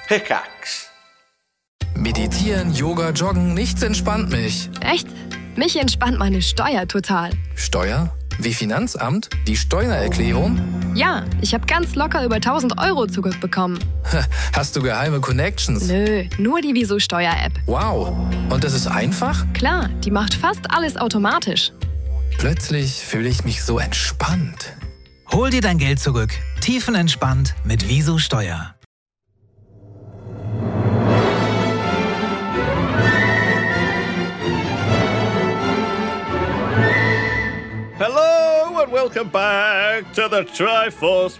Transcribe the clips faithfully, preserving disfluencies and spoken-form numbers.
Pickaxe. Meditieren, Yoga, Joggen, nichts entspannt mich. Echt? Mich entspannt meine Steuer total. Steuer? Wie Finanzamt? Die Steuererklärung? Ja, ich habe ganz locker über tausend Euro zurückbekommen. Hast du geheime Connections? Nö, nur die Wieso Steuer-App. Wow. Und das ist einfach? Klar, die macht fast alles automatisch. Plötzlich fühle ich mich so entspannt. Hol dir dein Geld zurück. Tiefenentspannt mit Wieso Steuer. Hello and welcome back to the Triforce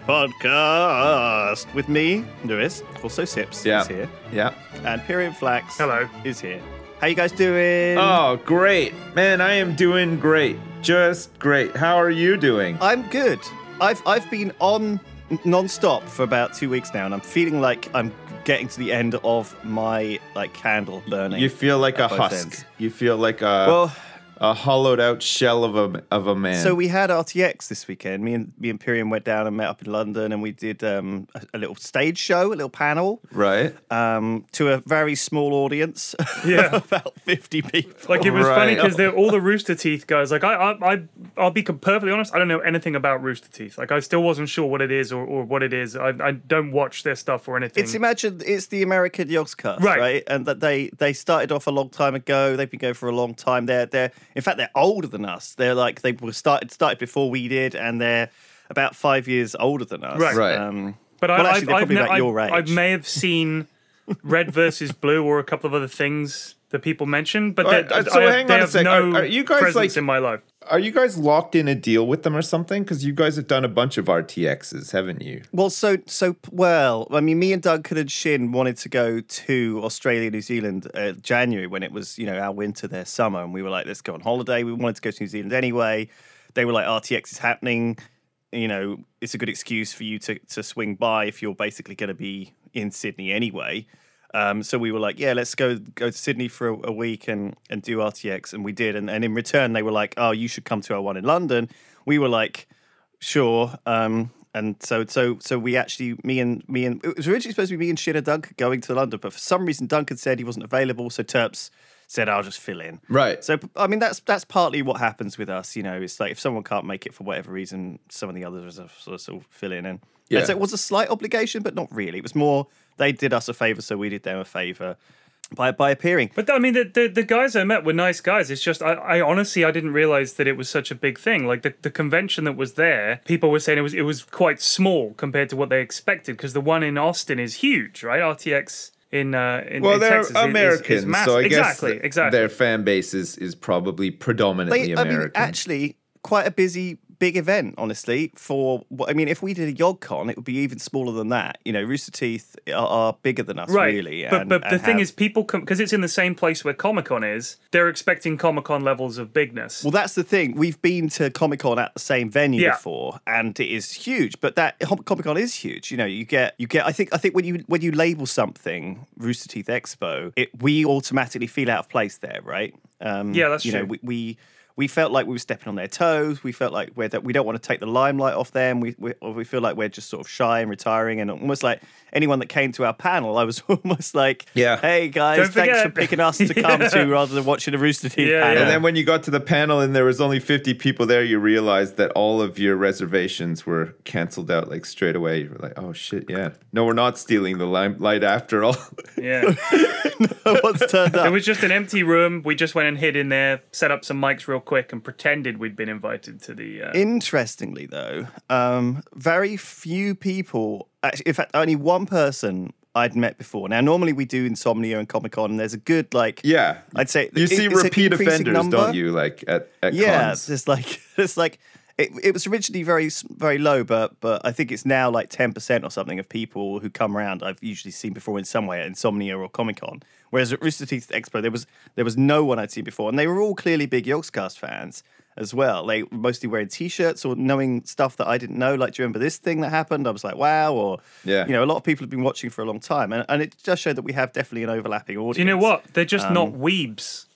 Podcast with me, Lewis, also Sips Yeah. is here, Yeah. and Pyrian Flax Hello. is here. How you guys doing? Oh, great. Man, I am doing great. Just great. How are you doing? I'm good. I've I've been on non-stop for about two weeks now, and I'm feeling like I'm getting to the end of my like candle burning. You feel like a at both husk. ends. You feel like a Well, a hollowed out shell of a of a man. so we had R T X this weekend. Me and me and Pyrian went down and met up in London, and we did um, a, a little stage show, a little panel. right? Um, to a very small audience, Yeah. about fifty people. Like, it was funny Right. because all the Rooster Teeth guys, like, I, I, I, I'll be perfectly honest, I don't know anything about Rooster Teeth. Like, I still wasn't sure what it is or, or what it is. I, I don't watch their stuff or anything. It's imagine it's the American Yogscast, Right. right? And that they they started off a long time ago. They've been going for a long time. They're they're in fact they're older than us. They're like they were started started before we did, and they're about five years older than us. Right. Right. Um, but well, I, actually, I've, they're I've, probably ne- about I, your age. I may have seen Red versus Blue or a couple of other things that people mentioned, but Alright, they, uh, so I have, hang they on a have sec. no Are- are you guys, presence like- in my life. Are you guys locked in a deal with them or something? Because you guys have done a bunch of R T Xs, haven't you? Well, so so well. I mean, me and Duncan and Shin wanted to go to Australia, New Zealand, uh, January when it was you know our winter, their summer, and we were like, let's go on holiday. We wanted to go to New Zealand anyway. They were like, R T X is happening. You know, it's a good excuse for you to to swing by if you're basically going to be in Sydney anyway. Um, so we were like, yeah, let's go go to Sydney for a, a week and, and do R T X, and we did. And, and in return, they were like, oh, you should come to our one in London. We were like, sure. Um, and so so so we actually, me and me and it was originally supposed to be me and Shin and Duncan going to London, but for some reason Duncan said he wasn't available, so Terps said I'll just fill in. Right. So I mean that's that's partly what happens with us. You know, it's like if someone can't make it for whatever reason, some of the others are sort of, sort of fill in, and, Yeah. and so it was a slight obligation, but not really. It was more they did us a favor, so we did them a favor by by appearing. But I mean, the, the the guys I met were nice guys. It's just, I, I honestly, I didn't realize that it was such a big thing. Like the, the convention that was there, people were saying it was it was quite small compared to what they expected, because the one in Austin is huge, right? R T X in uh, in, Well, in they're Texas is- is- Americans, is massive. so I guess exactly, th- exactly. their fan base is, is probably predominantly They, I mean, American. actually, quite a busy, big event, honestly. For what I mean, if we did a YogCon, it would be even smaller than that. You know, Rooster Teeth are, are bigger than us, Right, really. but and- but the and thing have- is, people come because it's in the same place where Comic Con is. They're expecting Comic Con levels of bigness. well, that's the thing. We've been to Comic Con at the same venue Yeah. before, and it is huge. But that Comic Con is huge. You know, you get you get. I think I think when you when you label something Rooster Teeth Expo, it we automatically feel out of place there, right? Um, Yeah, that's you true. know, we. we We felt like we were stepping on their toes. We felt like we're that we don't want to take the limelight off them. We, we or we feel like we're just sort of shy and retiring, and almost like anyone that came to our panel, I was almost like, Yeah. hey guys, Don't thanks for forget." picking us to come Yeah. to rather than watching a Rooster Teeth Yeah, panel. yeah. And then when you got to the panel and there was only fifty people there, you realized that all of your reservations were canceled out like straight away. You were like, oh shit, yeah. No, we're not stealing the limelight after all. Yeah. What's turned It up? was just an empty room. We just went and hid in there, set up some mics real quick, and pretended we'd been invited to the. Uh... Interestingly, though, um, very few people, actually, in fact, only one person I'd met before. Now, normally we do Insomnia and Comic Con, and there's a good, like, Yeah. I'd say You it- see it's an repeat increasing offenders, number. don't you? Like at, at Yeah, cons. it's like it's like it, it was originally very s- very low, but but I think it's now like ten percent or something of people who come around I've usually seen before in some way at Insomnia or Comic Con. Whereas at Rooster Teeth Expo there was there was no one I'd seen before, and they were all clearly big Yogscast fans as well. They were mostly wearing T-shirts or knowing stuff that I didn't know. Like, do you remember this thing that happened? I was like, wow. Or Yeah. you know, a lot of people have been watching for a long time, and, and it just showed that we have definitely an overlapping audience. Do you know what? They're just Um, not weebs.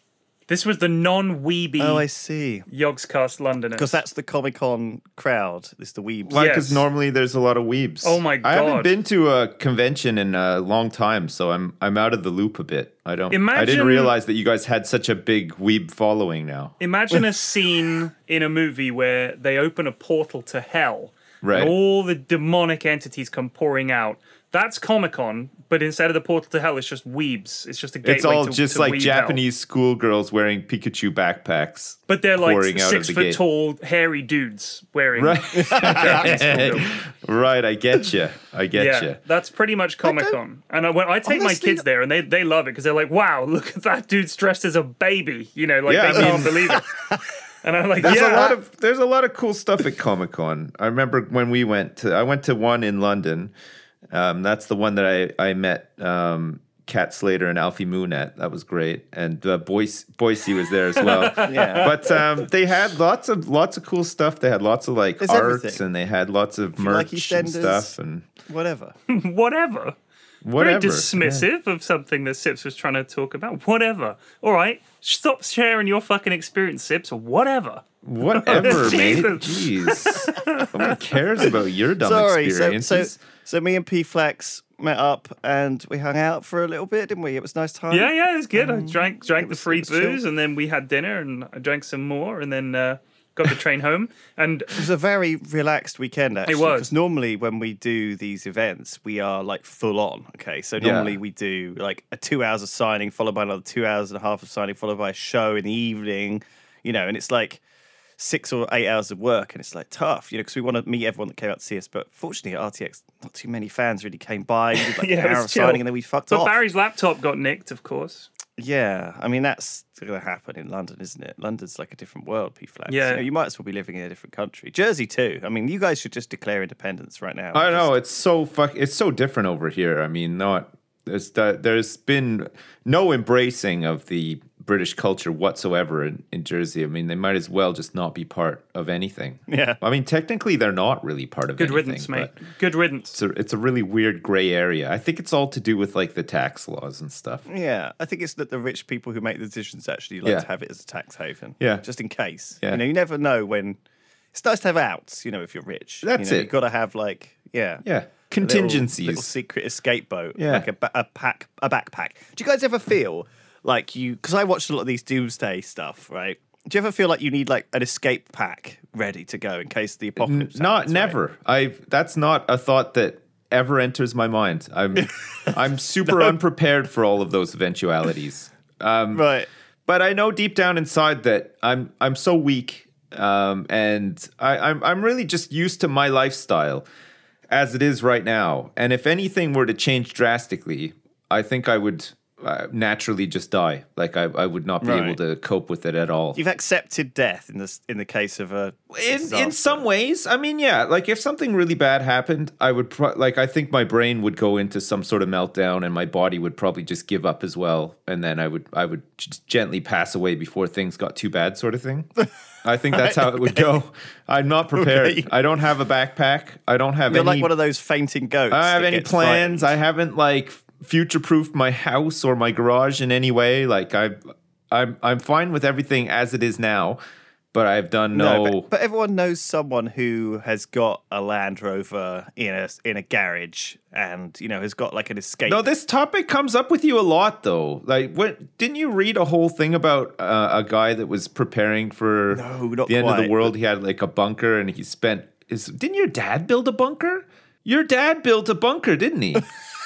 This was the non-weeby Oh, I see. Yogscast Londoners. Because that's the Comic Con crowd. It's the weebs. Why? Because Yes. normally there's a lot of weebs. Oh my I haven't God. been to a convention in a long time, so I'm I'm out of the loop a bit. I don't. I Imagine- didn't realize that you guys had such a big weeb following now. Imagine a scene in a movie where they open a portal to hell, Right. and all the demonic entities come pouring out. That's Comic-Con, but instead of the portal to hell, it's just weebs. It's just a gateway It's all to, just to like weeb Japanese schoolgirls wearing Pikachu backpacks. hell. But they're like pouring out of six the foot gate. tall, hairy dudes wearing Right. Japanese schoolgirls. Right, I get you. I get Yeah, you. that's pretty much Comic Con. And I, when I take my honestly- kids there, and they, they love it because they're like, "Wow, look at that dude's dressed as a baby." You know, like Yeah, they I can't believe it. And I'm like, There's "Yeah, a lot of there's a lot of cool stuff at Comic Con. I remember when we went to I went to one in London. Um, that's the one that I I met um, Kat Slater and Alfie Moon at. That was great, and uh, Boise Boise was there as well. Yeah. But um, they had lots of lots of cool stuff. They had lots of like There's arts, everything. and they had lots of you like merch and EastEnders, stuff and Whatever. whatever." whatever. Very dismissive of something that Sips was trying to talk about. Whatever. All right, stop sharing your fucking experience, Sips. Whatever. Whatever, mate. Jesus. Jeez. Nobody cares about your dumb Sorry. So, experiences. so, so me and P Flex met up and we hung out for a little bit, didn't we? It was a nice time. Yeah, yeah, it was good. I drank drank the was- free it was chill. booze, and then we had dinner, and I drank some more, and then uh, got the train home. And It was a very relaxed weekend, actually. was. Because normally when we do these events, we are like full on. Okay. So Yeah. normally we do like a two hours of signing, followed by another two hours and a half of signing, followed by a show in the evening, you know, and it's like six or eight hours of work. And it's like tough, you know, because we want to meet everyone that came out to see us. But fortunately at R T X, not too many fans really came by. We did like Yeah, an it was hour of chill. signing and then we fucked but off. Barry's laptop got nicked, of course. Yeah, I mean that's going to happen in London, isn't it? London's like a different world, P Flags. Yeah. you, know, you might as well be living in a different country. Jersey too. I mean, you guys should just declare independence right now. I Just- know it's so fuck. It's so different over here. I mean, not there's the, there's been no embracing of the British culture whatsoever in, in Jersey. I mean, they might as well just not be part of anything. Yeah. I mean, technically, they're not really part of Good anything. riddance, mate. but Good riddance. It's a, it's a really weird gray area. I think it's all to do with like the tax laws and stuff. Yeah, I think it's that the rich people who make the decisions actually like Yeah. to have it as a tax haven. Yeah. just in case. Yeah. You know, you never know when. It's nice to have outs. You know, if you're rich, That's you know, it. You've got to have like, yeah, Yeah, a little- contingencies. little, secret escape boat, Yeah. like a, ba- a pack, a backpack. Do you guys ever feel like you? Because I watched a lot of these doomsday stuff, right? Do you ever feel like you need like an escape pack ready to go in case the apocalypse? Not happens, right? never. I that's not a thought that ever enters my mind. I'm I'm super unprepared for all of those eventualities. Um, Right. But I know deep down inside that I'm I'm so weak, um, and I, I'm I'm really just used to my lifestyle as it is right now. And if anything were to change drastically, I think I would uh, naturally just die. Like I, I would not be Right. able to cope with it at all. You've accepted death in this in the case of a In, in disaster. some ways, I mean, yeah. Like if something really bad happened, I would pro- like. I think my brain would go into some sort of meltdown, and my body would probably just give up as well. And then I would, I would just gently pass away before things got too bad, sort of thing. I think that's how it would go. I'm not prepared. Okay. I don't have a backpack. I don't have You're any. like one of those fainting goats. I don't have that any gets plans. frightened. I haven't like future-proofed my house or my garage in any way. Like I, I'm, I'm fine with everything as it is now. But I've done no. No, but, but everyone knows someone who has got a Land Rover in a in a garage, and you know has got like an escape. No, this topic comes up with you a lot, though. Like, what didn't you read a whole thing about uh, a guy that was preparing for No, not the end of the quite, world? He had like a bunker, and he spent. Is didn't your dad build a bunker? Your dad built a bunker, didn't he?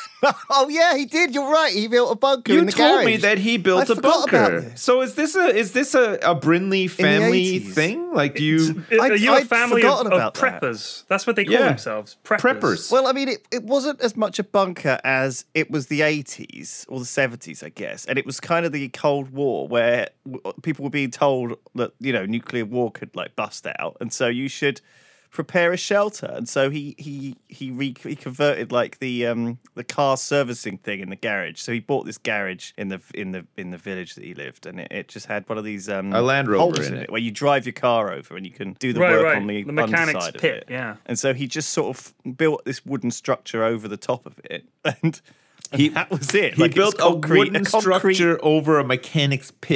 Oh yeah, he did. You're right. He built a bunker You in the told me garage. that he built I a forgot about bunker. this. So is this a is this a, a Brinley family eighties. thing? Like, do you Are you a I'd family of, forgotten of about that. preppers? That's what they call Yeah. themselves. Preppers. preppers? Well, I mean, it, it wasn't as much a bunker as it was the eighties or the seventies, I guess. And it was kind of the Cold War where w- people were being told that, you know, nuclear war could like bust out. And so you should prepare a shelter. And so he he he, re- he converted like the um the car servicing thing in the garage. So he bought this garage in the in the in the village that he lived, and it, it just had one of these um A Land Rover holes in in it. it where you drive your car over and you can do the Right, work right. on the, The mechanic's underside of pit, it. yeah. And so he just sort of built this wooden structure over the top of it, and he, that was it. he Like, it was built a concrete- wooden concrete- structure over a mechanic's pit.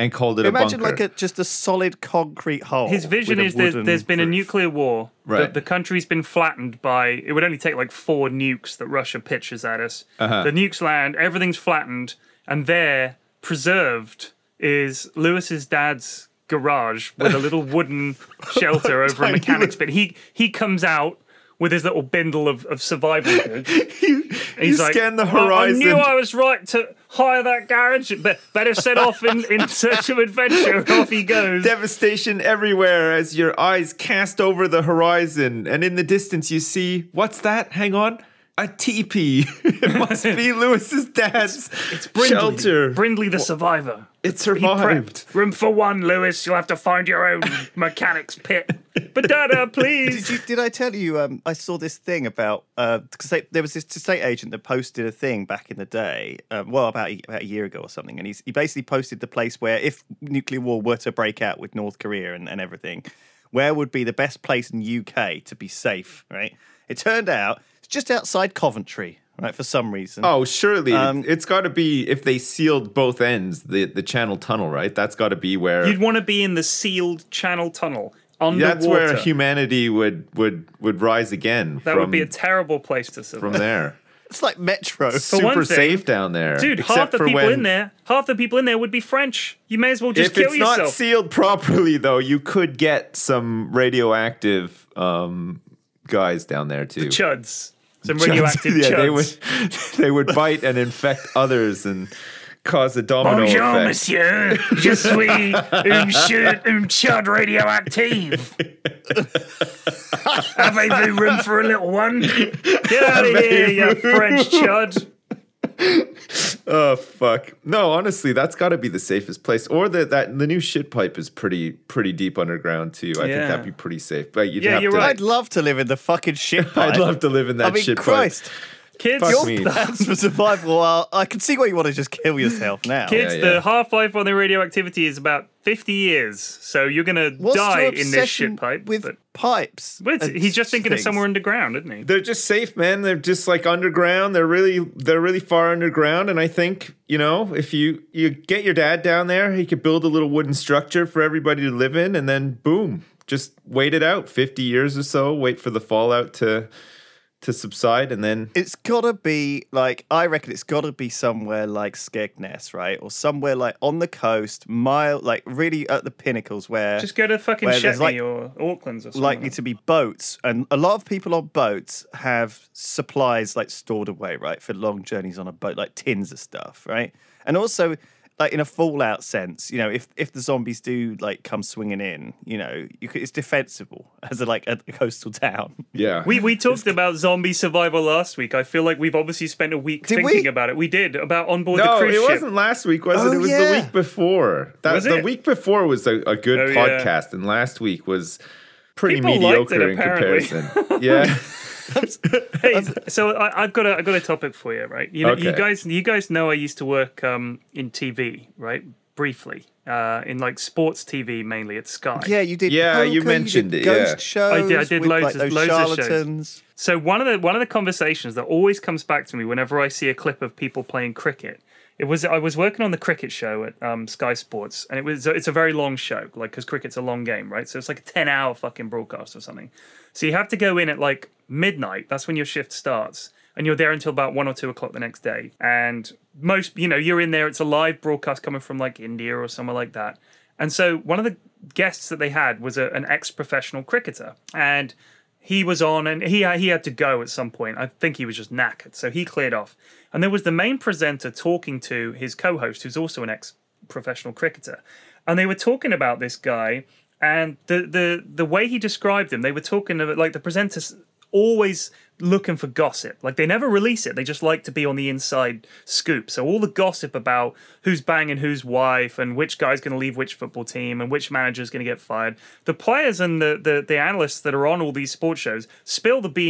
and called it Imagine a bunker. like a just a solid concrete hole. His vision with a is there's, wooden there's been a roof. nuclear war. Right. The, the country's been flattened by, it would only take like four nukes that Russia pitches at us. Uh-huh. The nukes land, everything's flattened, and there, preserved, is Lewis's dad's garage with a little wooden shelter over a Tiny mechanic's little- bit. He he comes out with his little bindle of, of survival goods. you And he's you like, scan the "Well, horizon. I knew I was right to hire that garage. But better set off in, in search of adventure. Off he goes. Devastation everywhere as your eyes cast over the horizon, and in the distance you see, what's that? Hang on. A teepee. It must be Lewis's dad's It's Brindley. shelter. Brindley the survivor. It He survived. prepped. Room for one, Lewis. You'll have to find your own mechanic's pit. But Dada, please. Did, you, did I tell you? Um, I saw this thing about because there was this estate agent that posted a thing back in the day. Um, well, about a, about a year ago or something, and he's, he basically posted the place where if nuclear war were to break out with North Korea and, and everything, where would be the best place in U K to be safe? Right. It turned out it's just outside Coventry. Right, for some reason. Oh, surely Um, it's got to be if they sealed both ends, the the Channel Tunnel, right? That's got to be where. You'd want to be in the sealed Channel Tunnel underwater. That's where humanity would would would rise again. That from, would be a terrible place to survive. from there. It's like Metro. one Super thing- safe down there, Dude, except half the for people when- in there, half the people in there would be French. You may as well just If kill it's yourself. not sealed properly, though, you could get some radioactive um, guys down there too. Chuds. Some Chuds, radioactive yeah, chuds. they would they would bite and infect others and cause a domino Bonjour, effect. monsieur. Je suis un chud, un chud radioactive. Avez-vous room for a little one? Get out of here, you French chud. Oh fuck! No, honestly, that's got to be the safest place. Or the that the new shit pipe is pretty pretty deep underground too. I Yeah. think that'd be pretty safe. But you'd Yeah, have you're to. right. I'd love to live in the fucking shit pipe. I'd love to live in that I mean, shit Christ. Kids, Fuck Your me. plans for survival are. I can see why you want to just kill yourself now. kids, Yeah, yeah. the half-life on the radioactivity is about fifty years. So you're going to What's die your in this obsession shit pipe. with but, pipes? but and he's just thinking of things? somewhere underground, isn't he? They're just safe, man. They're just like underground. They're really they're really far underground. And I think, you know, if you you get your dad down there, he could build a little wooden structure for everybody to live in, and then boom, just wait it out fifty years or so. Wait for the fallout to to subside, and then It's gotta be like I reckon it's gotta be somewhere like Skegness, right, or somewhere like on the coast, mile, like really at the pinnacles where Just go to fucking where there's, Shetney like- or Auckland's or something. likely to be boats, and a lot of people on boats have supplies like stored away, right, for long journeys on a boat, like tins of stuff, right, and also. Like in a Fallout sense, you know, if if the zombies do like come swinging in, you know, you could, it's defensible as a, like a coastal town. yeah, We we talked about zombie survival last week. I feel like we've obviously spent a week Did thinking we? about it. We did about on board the no, cruise it ship. wasn't last week, was Oh, it? It was yeah. the week before. That Was the it? week before was a, a good Oh, yeah. podcast, and last week was pretty People liked mediocre it, in apparently. comparison. Yeah. Hey, so I, I've got a I've got a topic for you, right? You know, you Okay. guys you guys know I used to work um, in T V, right? Briefly, uh, in like sports T V mainly at Sky. Yeah, you did. Yeah, you poker, mentioned did it, yeah. Ghost shows. I did- I did with, loads like, of- those loads of shows. charlatans. So one of the one of the conversations that always comes back to me whenever I see a clip of people playing cricket, it was I was working on the cricket show at um, Sky Sports, and it was it's a very long show, like because cricket's a long game, right? So it's like a ten hour fucking broadcast or something. So you have to go in at like midnight. That's when your shift starts, and you're there until about one or two o'clock the next day. And most, you know, you're in there. It's a live broadcast coming from like India or somewhere like that. And so one of the guests that they had was a, an ex-professional cricketer, and he was on, and he he had to go at some point. I think he was just knackered, so he cleared off. And there was the main presenter talking to his co-host, who's also an ex-professional cricketer, and they were talking about this guy. And the the the way he described him, they were talking about like the presenters always looking for gossip. Like they never release it. They just like to be on the inside scoop. So all the gossip about who's banging whose wife and which guy's going to leave which football team and which manager's going to get fired. The players and the, the the analysts that are on all these sports shows spill the beans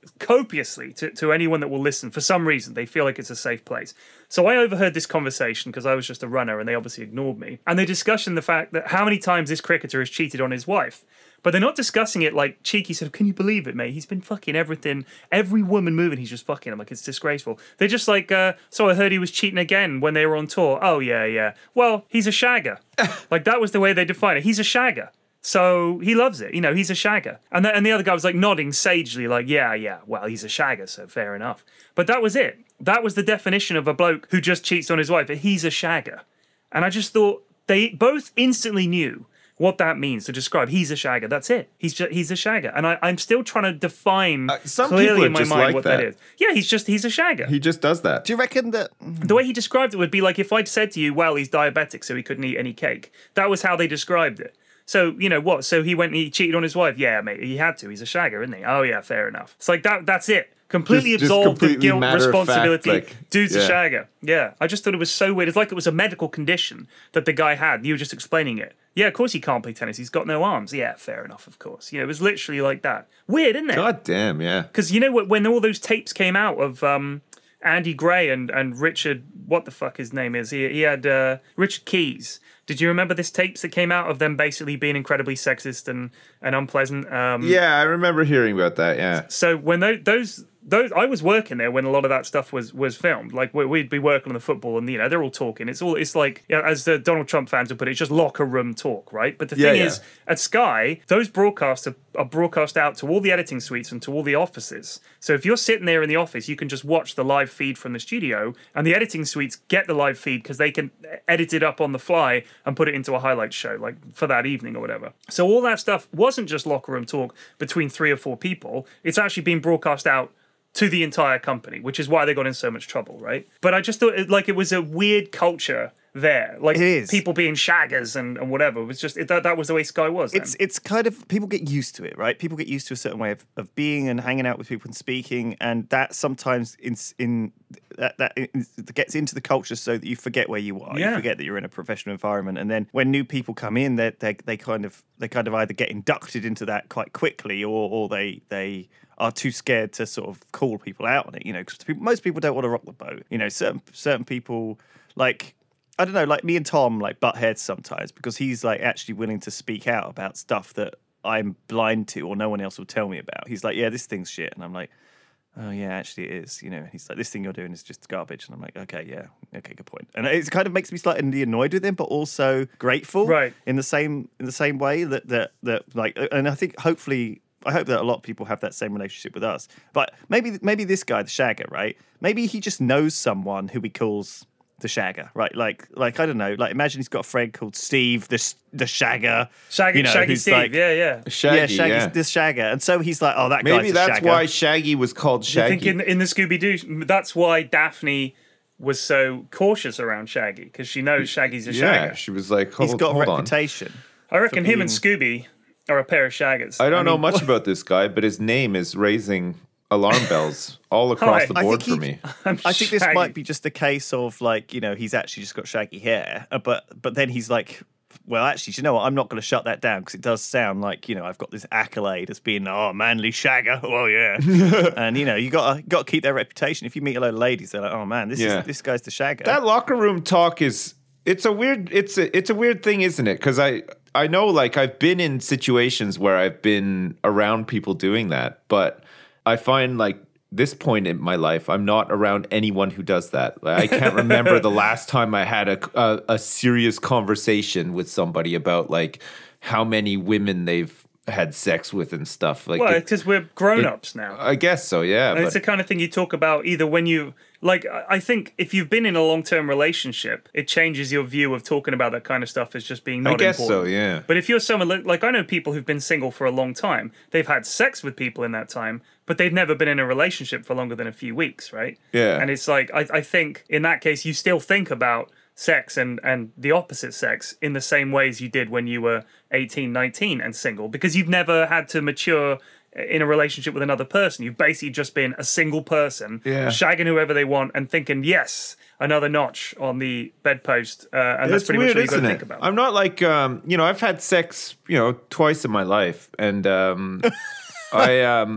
copiously to, to anyone that will listen. For some reason, they feel like it's a safe place. So I overheard this conversation because I was just a runner and they obviously ignored me. And they discussed the fact that how many times this cricketer has cheated on his wife. But they're not discussing it like cheeky sort of, can you believe it, mate? He's been fucking everything. Every woman moving, he's just fucking. I'm like, it's disgraceful. They're just like, uh, so I heard he was cheating again when they were on tour. Oh, yeah, yeah. Well, he's a shagger. Like, that was the way they define it. He's a shagger. So he loves it. You know, he's a shagger. And the, and the other guy was like nodding sagely, like, yeah, yeah, well, he's a shagger, so fair enough. But that was it. That was the definition of a bloke who just cheats on his wife. He's a shagger. And I just thought they both instantly knew what that means to describe. He's a shagger. That's it. He's just, he's a shagger. And I, I'm still trying to define uh, some clearly in my just mind like what that. that is. Yeah, he's just, he's a shagger. He just does that. Do you reckon that... The way he described it would be like if I'd said to you, well, he's diabetic, so he couldn't eat any cake. That was how they described it. So, you know what? So he went and he cheated on his wife. Yeah, mate, he had to. He's a shagger, isn't he? Oh, yeah, fair enough. It's like that. That's it. Completely Just- just absolved completely of guilt, matter of fact, responsibility. like, Dude's yeah. a shagger. Yeah. I just thought it was so weird. It's like it was a medical condition that the guy had. You were just explaining it. Yeah, of course he can't play tennis. He's got no arms. Yeah, fair enough, of course. You know, it was literally like that. Weird, isn't it? God damn, yeah. Because you know what? When all those tapes came out of um, Andy Gray and, and Richard, what the fuck his name is? He, he had uh, Richard Keys. Did you remember this tapes that came out of them basically being incredibly sexist and, and unpleasant? Um, Yeah, I remember hearing about that, yeah. So when those, those those I was working there when a lot of that stuff was was filmed. Like we- we'd be working on the football, and you know they're all talking. It's all it's like, you know, as the Donald Trump fans would put it, it's just locker room talk, right? But the Yeah, thing yeah. is, at Sky, those broadcasts are, are broadcast out to all the editing suites and to all the offices. So if you're sitting there in the office, you can just watch the live feed from the studio, and the editing suites get the live feed because they can edit it up on the fly and put it into a highlight show, like for that evening or whatever. So all that stuff wasn't just locker room talk between three or four people. It's actually being broadcast out to the entire company, which is why they got in so much trouble, right? But I just thought it, like it was a weird culture there, like It is. people being shaggers and, and whatever. It was just it, that, that was the way Sky was then. It's it's kind of, people get used to it, right? People get used to a certain way of, of being and hanging out with people and speaking, and that sometimes in in that that in, gets into the culture so that you forget where you are. Yeah. You forget that you're in a professional environment, and then when new people come in, they they they kind of they kind of either get inducted into that quite quickly, or or they they are too scared to sort of call people out on it. You know, because most people don't want to rock the boat. You know, certain certain people like. I don't know, like me and Tom like butt heads sometimes because he's like actually willing to speak out about stuff that I'm blind to or no one else will tell me about. He's like, yeah, this thing's shit. And I'm like, oh yeah, actually it is. You know, he's like, this thing you're doing is just garbage. And I'm like, okay, yeah, okay, good point. And it kind of makes me slightly annoyed with him, but also grateful, Right. In the same in the same way that that that like, and I think hopefully. I hope that a lot of people have that same relationship with us. But maybe maybe this guy, the shagger, right? Maybe he just knows someone who he calls the shagger, right? Like, like I don't know. Like, imagine he's got a friend called Steve, the the shagger, Shaggy, you know, Shaggy who's Steve, like- yeah, yeah. Shaggy, yeah, Shaggy's yeah. this shagger, and so he's like, oh, that Maybe guy's a that's shagger. why Shaggy was called I Shaggy. think in, in the Scooby-Doo, that's why Daphne was so cautious around Shaggy, because she knows Shaggy's a yeah, shagger. she was like, hold, He's got a hold on. reputation. I reckon for him and being- Scooby are a pair of shaggers. I don't know mean, much about this guy, but his name is raising alarm bells all across Hi. the I board think for he- me. I'm I think this Shaggy. might be just a case of like, you know, he's actually just got shaggy hair, uh, but but then he's like, well, actually, do you know what? I'm not going to shut that down because it does sound like, you know, I've got this accolade as being oh manly shagger. Oh yeah, and you know, you got to got to keep their reputation. If you meet a load of ladies, they're like, oh man, this Yeah. is this guy's the shagger. That locker room talk is it's a weird it's a it's a weird thing, isn't it? Because I I know like I've been in situations where I've been around people doing that, but I find like this point in my life, I'm not around anyone who does that. Like, I can't remember the last time I had a, a a serious conversation with somebody about like how many women they've had sex with and stuff. Like, Well, it- because we're grown-ups now. I guess so, yeah. And it's the But kind of thing you talk about either when you like. I I think if you've been in a long-term relationship, it changes your view of talking about that kind of stuff as just being not I guess important. so, yeah. But if you're someone li- like I know people who've been single for a long time, they've had sex with people in that time, but they've never been in a relationship for longer than a few weeks, right? Yeah. And it's like I, I think in that case you still think about sex and and the opposite sex in the same ways you did when you were eighteen, nineteen and single, because you've never had to mature in a relationship with another person. You've basically just been a single person, Yeah. shagging whoever they want and thinking, yes, another notch on the bedpost. Uh, and that's it's pretty weird, much what you've got isn't to it? think about. I'm not like, um, you know, I've had sex, you know, twice in my life, and um, I, um,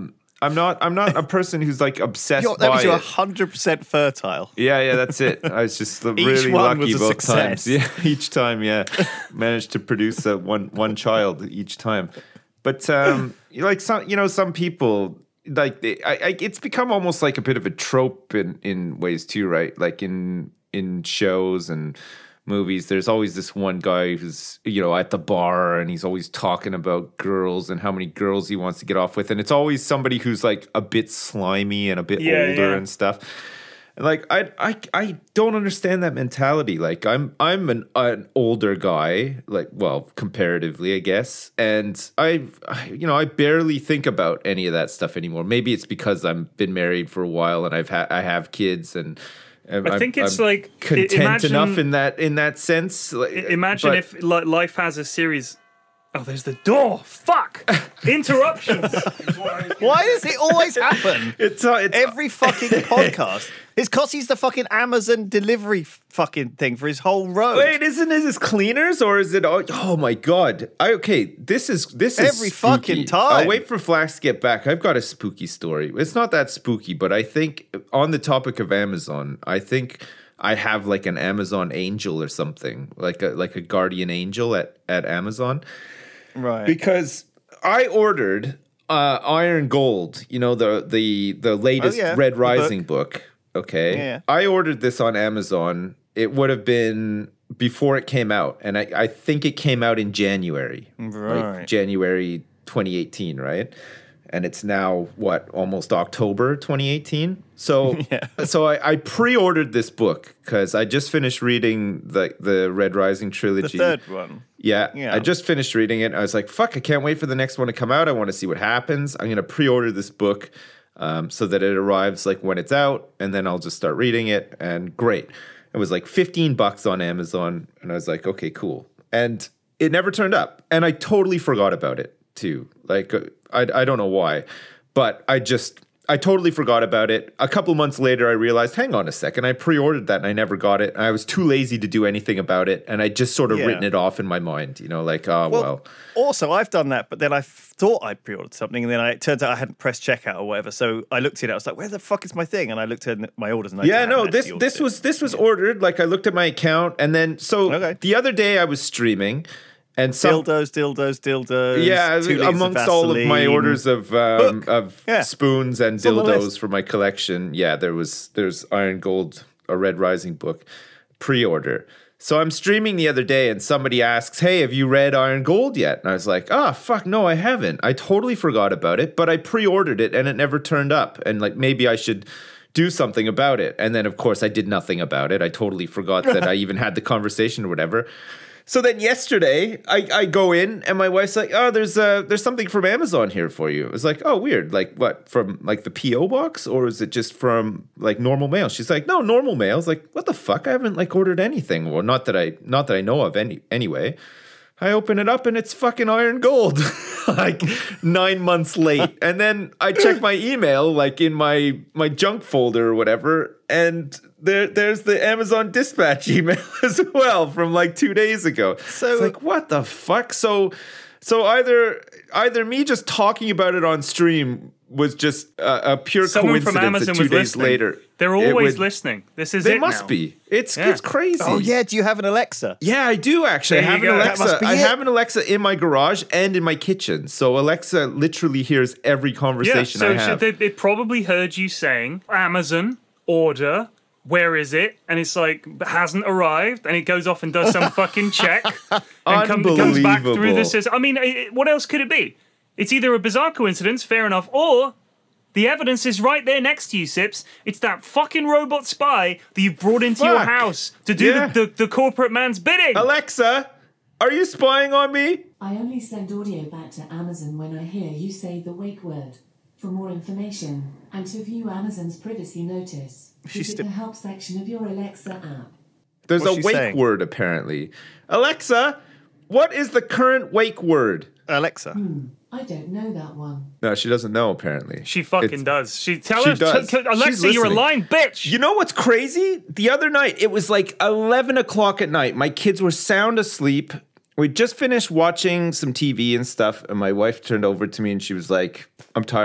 I'm not. I'm not a person who's like obsessed You're, that by means you're it. one hundred percent fertile. Yeah, yeah, that's it. I was just really one lucky was a both success. times. Yeah, each time, yeah, managed to produce a one one child each time. But um, like some, you know, some people like they, I, I, it's become almost like a bit of a trope in in ways too, right? Like in in shows and movies, there's always this one guy who's, you know, at the bar and he's always talking about girls and how many girls he wants to get off with. And it's always somebody who's like a bit slimy and a bit Yeah, older yeah. and stuff. And like, I, I, I don't understand that mentality. Like I'm, I'm an, an older guy, like, well, comparatively, I guess. And I, I, you know, I barely think about any of that stuff anymore. Maybe it's because I've been married for a while and I've had, I have kids and, and I I'm- think it's I'm like i- content imagine- enough in that in that sense. Like, I- Imagine but- if li- life has a series. Oh, there's the door. Fuck. Interruptions. Why does it always happen? it's, uh, it's Every fucking podcast. It's because he's the fucking Amazon delivery f- fucking thing for his whole road. Wait, isn't it his cleaners or is it? Oh, oh my god! I, okay, this is this is Every spooky. fucking time. I'll wait for Flax to get back. I've got a spooky story. It's not that spooky, but I think on the topic of Amazon, I think I have like an Amazon angel or something, like a like a guardian angel at at Amazon. Right. Because I ordered uh, Iron Gold, you know, the the the latest Oh, yeah, Red the Rising book. Okay. Yeah. I ordered this on Amazon. It would have been before it came out. And I, I think it came out in January. Right. Like January twenty eighteen, right? And it's now what, almost October twenty eighteen. So, Yeah. so I, I pre-ordered this book because I just finished reading the the Red Rising the trilogy. third one. Yeah, Yeah. I just finished reading it. I was like, fuck, I can't wait for the next one to come out. I want to see what happens. I'm going to pre-order this book um, so that it arrives like when it's out, and then I'll just start reading it. And great. It was like fifteen bucks on Amazon. And I was like, okay, cool. And it never turned up. And I totally forgot about it too. Like, uh, I, I don't know why, but I just... I totally forgot about it. A couple months later, I realized, hang on a second, I pre-ordered that and I never got it. And I was too lazy to do anything about it. And I just sort of Yeah. written it off in my mind, you know, like, oh, well. Well, also, I've done that, but then I f- thought I pre-ordered something, and then I, it turns out I hadn't pressed checkout or whatever. So I looked at it. I was like, "Where the fuck is my thing?" And I looked at my orders, and I Yeah, hadn't no, actually this ordered this it. was this was ordered. Like I looked at my account and then so Okay. the other day I was streaming and some dildos, dildos, dildos. yeah, two litres amongst all of my Vaseline. orders of um, Book. of Yeah. spoons and It's on the dildos list. for my collection, yeah, there was there's Iron Gold, a Red Rising book pre-order. So I'm streaming the other day and somebody asks, "Hey, have you read Iron Gold yet?" And I was like, "Ah, oh, fuck, no, I haven't. I totally forgot about it, but I pre-ordered it and it never turned up. And like maybe I should do something about it." And then of course I did nothing about it. I totally forgot that I even had the conversation or whatever. So then yesterday, I, I go in and my wife's like, "Oh, there's uh there's something from Amazon here for you." It was like, "Oh, weird. Like what? From like the P O box, or is it just from like normal mail?" She's like, "No, normal mail." I was like, "What the fuck? I haven't like ordered anything. Well, not that I not that I know of any anyway." I open it up and it's fucking Iron Gold, like nine months late. And then I check my email, like in my my junk folder or whatever, and there there's the Amazon dispatch email as well from like two days ago. So it's like, what the fuck? So so either either me just talking about it on stream was just a, a pure Someone from coincidence Amazon that two was days listening. later They're it always would- listening. This is They it must now. be. It's Yeah. it's crazy. Oh yeah, do you have an Alexa? Yeah, I do actually. There I you have an go. That Alexa. must be I it. have an Alexa in my garage and in my kitchen. So Alexa literally hears every Yeah, conversation so I so have. they, it probably heard you saying Amazon order. Where is it? And it's like hasn't arrived, and it goes off and does some fucking check, and come, comes back through the Unbelievable. system. I mean, it, what else could it be? It's either a bizarre coincidence, fair enough, or the evidence is right there next to you, Sips. It's that fucking robot spy that you brought into your Fuck. house to do Yeah. the, the, the corporate man's bidding. Alexa, are you spying on me? I only send audio back to Amazon when I hear you say the wake word. For more information and to view Amazon's privacy notice, She's visit sti- the help section of your Alexa app. There's What's a she wake saying? word apparently. Alexa, what is the current wake word? Alexa. I don't know that one. No, she doesn't know apparently. She fucking It's- does. She tell She her, does. t- t- Alexa, She's you're a listening. lying bitch. You know what's crazy? The other night, it was like eleven o'clock at night. My kids were sound asleep. We just finished watching some T V and stuff, and my wife turned over to me and she was like, "I'm tired.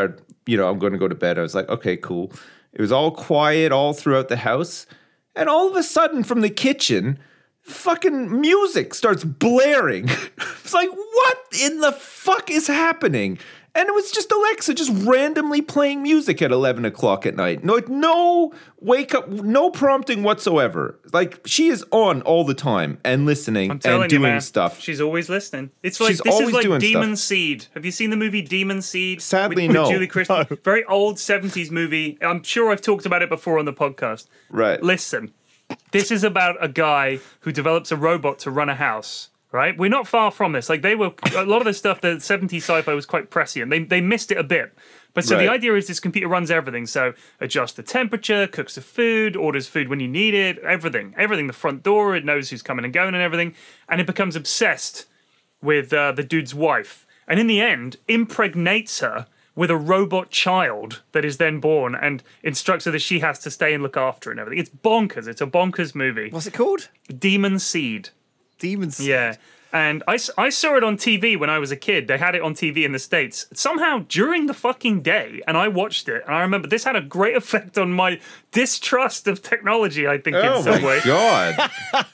you know, I'm going to go to bed. I was like, okay, cool. It was all quiet all throughout the house. And all of a sudden from the kitchen, fucking music starts blaring. It's like, what in the fuck is happening? And it was just Alexa just randomly playing music at eleven o'clock at night. No, no wake up, no prompting whatsoever. Like, she is on all the time and listening I'm telling and you, doing man, stuff. She's always listening. It's like She's this always is like doing Demon stuff. Seed. Have you seen the movie Demon Seed? Sadly, with, no. With Julie Christie. Very old seventies movie. I'm sure I've talked about it before on the podcast. Right. Listen, this is about a guy who develops a robot to run a house. Right, we're not far from this. Like they were, a lot of the stuff, the seventies sci-fi was quite prescient. They they missed it a bit, but so Right. the idea is this computer runs everything. So adjusts the temperature, cooks the food, orders food when you need it, everything, everything. The front door, it knows who's coming and going and everything, and it becomes obsessed with uh, the dude's wife, and in the end, impregnates her with a robot child that is then born, and instructs her that she has to stay and look after it and everything. It's bonkers. It's a bonkers movie. What's it called? Demon Seed. Demons. Yeah. And I, s- I saw it on T V when I was a kid. They had it on T V in the States. Somehow, during the fucking day, and I watched it, and I remember this had a great effect on my distrust of technology, I think, Oh in some my way. God.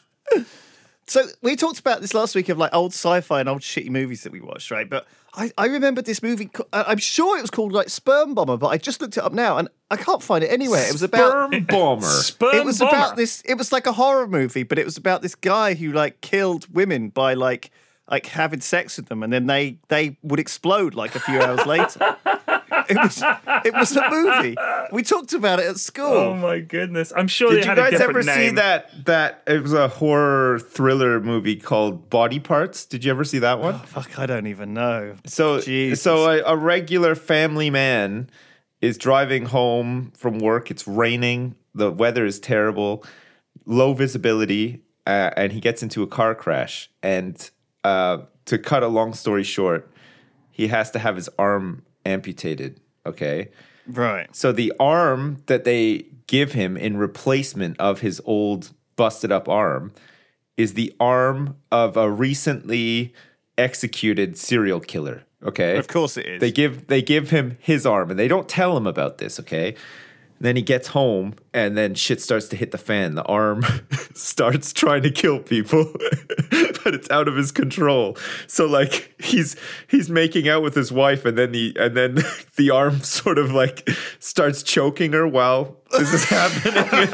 So we talked about this last week of like old sci-fi and old shitty movies that we watched, right? But I, I remembered this movie. co- I- I'm sure it was called like Sperm Bomber, but I just looked it up now and I can't find it anywhere. It was about. Sperm bomber. Sperm It was bomber. about this. It was like a horror movie, but it was about this guy who like killed women by like like having sex with them, and then they they would explode like a few hours later. It was it was a movie. We talked about it at school. Oh my goodness. I'm sure Did it you had a guys different ever name. see that? That it was a horror thriller movie called Body Parts. Did you ever see that one? Fuck, I don't even know. So, Jesus. so a, a regular family man is driving home from work. It's raining. The weather is terrible, low visibility, uh, and he gets into a car crash. And uh, to cut a long story short, he has to have his arm amputated. Okay. Right. So the arm that they give him in replacement of his old busted up arm is the arm of a recently executed serial killer. Okay. Of course it is. They give they give him his arm and they don't tell him about this, okay? Then he gets home and then shit starts to hit the fan. The arm starts trying to kill people, but it's out of his control. So like he's he's making out with his wife and then the and then the arm sort of like starts choking her while this is happening.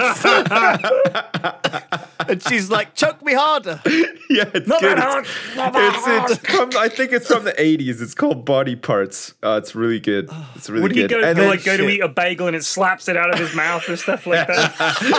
And she's like, choke me harder. Yeah, it's Not good. that hard. It's, Not that it's, it's from, I think it's from the eighties. It's called Body Parts. Uh, it's really good. It's really Would he good. go, And go then like go to shit. eat a bagel and it slaps it out of his mouth and stuff like that?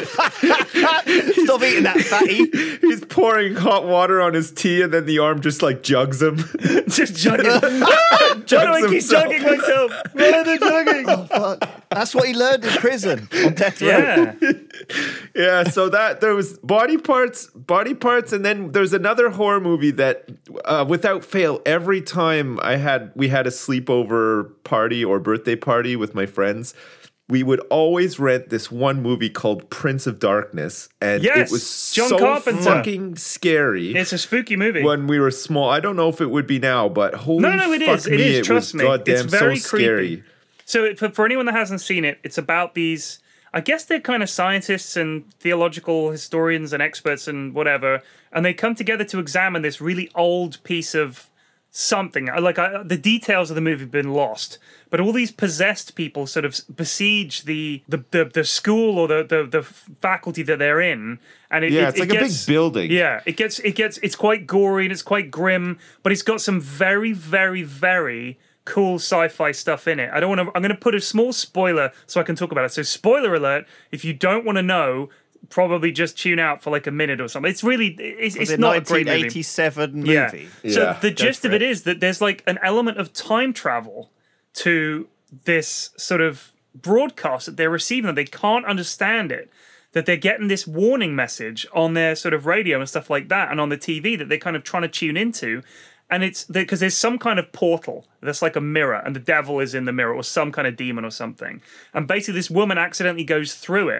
Stop eating that fatty. He's pouring hot water on his tea, and then the arm just like jugs him. Just jugging. Why do I keep himself. jugging myself? Why am I jugging? Oh, fuck. That's what he learned in prison on death row. Yeah. Yeah, so that there was Body Parts, Body Parts, and then there's another horror movie that, uh, without fail, every time I had we had a sleepover party or birthday party with my friends, we would always rent this one movie called Prince of Darkness, and Yes, it was John so Carpenter. fucking scary. It's a spooky movie. When we were small, I don't know if it would be now, but holy No, no, it fuck is. me, It is. it Trust was me. goddamn It's very so creepy. scary. So it- for, for anyone that hasn't seen it, it's about these, I guess they're kind of scientists and theological historians and experts and whatever, and they come together to examine this really old piece of something. Like I, the details of the movie have been lost, but all these possessed people sort of besiege the the, the, the school or the, the the faculty that they're in, and it, Yeah, it- it's it like a big gets- building. Yeah, it gets it gets it's quite gory and it's quite grim, but it's got some very very very cool sci-fi stuff in it. I don't want to. I'm going to put a small spoiler so I can talk about it. So, spoiler alert: if you don't want to know, probably just tune out for like a minute or something. It's really it's, it's The not a great nineteen movie. eighty-seven movie. Yeah. So Yeah. the Go gist for of it it. is that there's like an element of time travel to this sort of broadcast that they're receiving, that they can't understand it. That they're getting this warning message on their sort of radio and stuff like that, and on the T V that they're kind of trying to tune into. And it's because there's some kind of portal that's like a mirror, and the devil is in the mirror, or some kind of demon or something. And basically, this woman accidentally goes through it.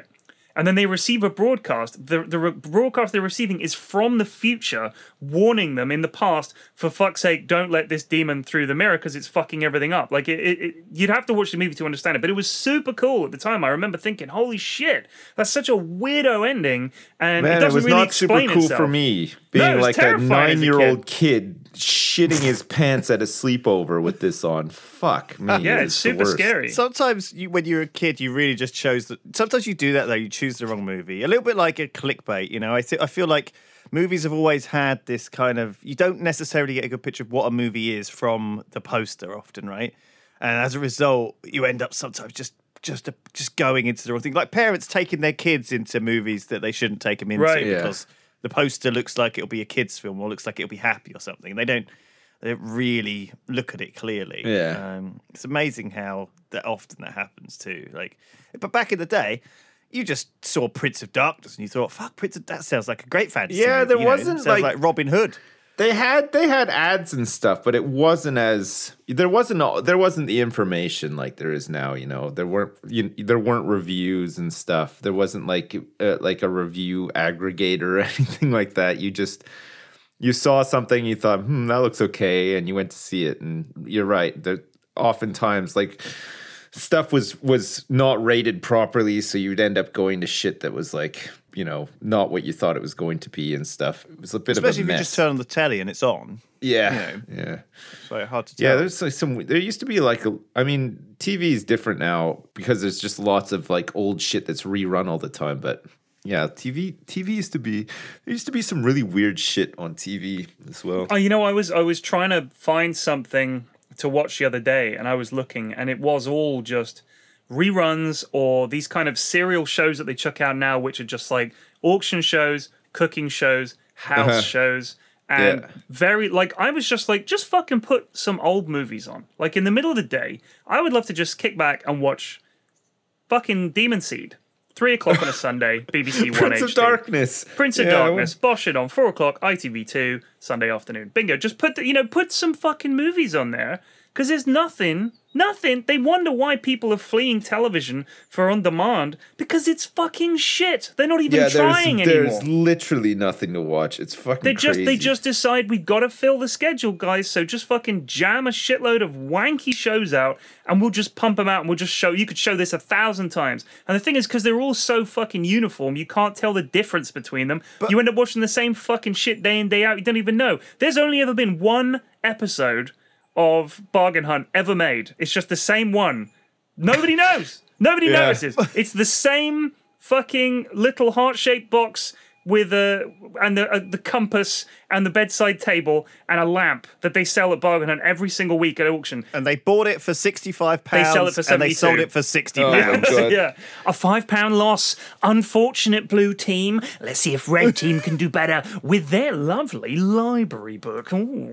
and then they receive a broadcast. The the re- broadcast they're receiving is from the future, warning them in the past, for fuck's sake, don't let this demon through the mirror because it's fucking everything up. Like, it, it, it, you'd have to watch the movie to understand it, but it was super cool at the time. I remember thinking, holy shit, that's such a weirdo ending, and Man, it it doesn't was really not super explain cool itself. for me, No, being it was like a terrifying as a nine-year-old kid shitting his pants at a sleepover with this on. Fuck me. Yeah, it it's was the super worst. scary. Sometimes you, when you're a kid, you really just chose the. Sometimes you do that though. You choose the wrong movie. A little bit like a clickbait. You know, I th- I feel like movies have always had this kind of. You don't necessarily get a good picture of what a movie is from the poster often, right? And as a result, you end up sometimes just just just going into the wrong thing. Like parents taking their kids into movies that they shouldn't take them into Right. Yeah. because the poster looks like it'll be a kids' film or looks like it'll be happy or something. They don't. They don't really look at it clearly. Yeah. Um, it's amazing how that often that happens too. Like, but back in the day, you just saw Prince of Darkness and you thought, "Fuck, Prince of that sounds like a great fantasy." Yeah, movie," there you know? wasn't, Sounds like- like Robin Hood. They had they had ads and stuff, but it wasn't as there wasn't all, there wasn't the information like there is now. You know, there weren't you, there weren't reviews and stuff. There wasn't like uh, like a review aggregator or anything like that. You just you saw something, you thought, hmm, that looks okay, and you went to see it. And you're right. There oftentimes like stuff was was not rated properly, so you'd end up going to shit that was like, you know, not what you thought it was going to be and stuff. It was a bit Especially of if a you mess. just turn on the telly and it's on. yeah, you yeah, So hard to tell. yeah. There's like some. There used to be like a. I mean, T V is different now because there's just lots of like old shit that's rerun all the time. But yeah, T V T V used to be. There used to be some really weird shit on T V as well. Oh, you know, I was I was trying to find something to watch the other day, and I was looking, and it was all just reruns or these kind of serial shows that they chuck out now, which are just like auction shows, cooking shows, house Uh-huh. shows, and Yeah. very like I was just like, just fucking put some old movies on. Like in the middle of the day, I would love to just kick back and watch fucking Demon Seed. Three o'clock on a Sunday, B B C One Prince H D. of Darkness. Prince of Yeah, Darkness, bosh it on four o'clock, I T V two, Sunday afternoon. Bingo. Just put the, you know, put some fucking movies on there because there's nothing, nothing. They wonder why people are fleeing television for on demand because it's fucking shit. They're not even Yeah, trying there's, anymore. there's literally nothing to watch. It's fucking They just crazy. they just decide we've got to fill the schedule, guys. So just fucking jam a shitload of wanky shows out, and we'll just pump them out, and we'll just show. You could show this a thousand times. And the thing is, because they're all so fucking uniform, you can't tell the difference between them. You end up watching the same fucking shit day in day out. You don't even know. There's only ever been one episode of Bargain Hunt ever made. It's just the same one. Nobody knows. Nobody Yeah. notices. It's the same fucking little heart-shaped box with a and the uh, the compass and the bedside table and a lamp that they sell at Bargain Hunt every single week at auction. And they bought it for sixty-five pounds. They sell it for and they sold seventy-two. it for sixty Oh, pounds. my God. Yeah, a five pound loss. Unfortunate blue team. Let's see if red team can do better with their lovely library book. Ooh. And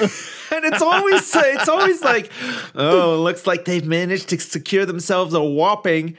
it's always it's always like, oh, looks like they've managed to secure themselves a whopping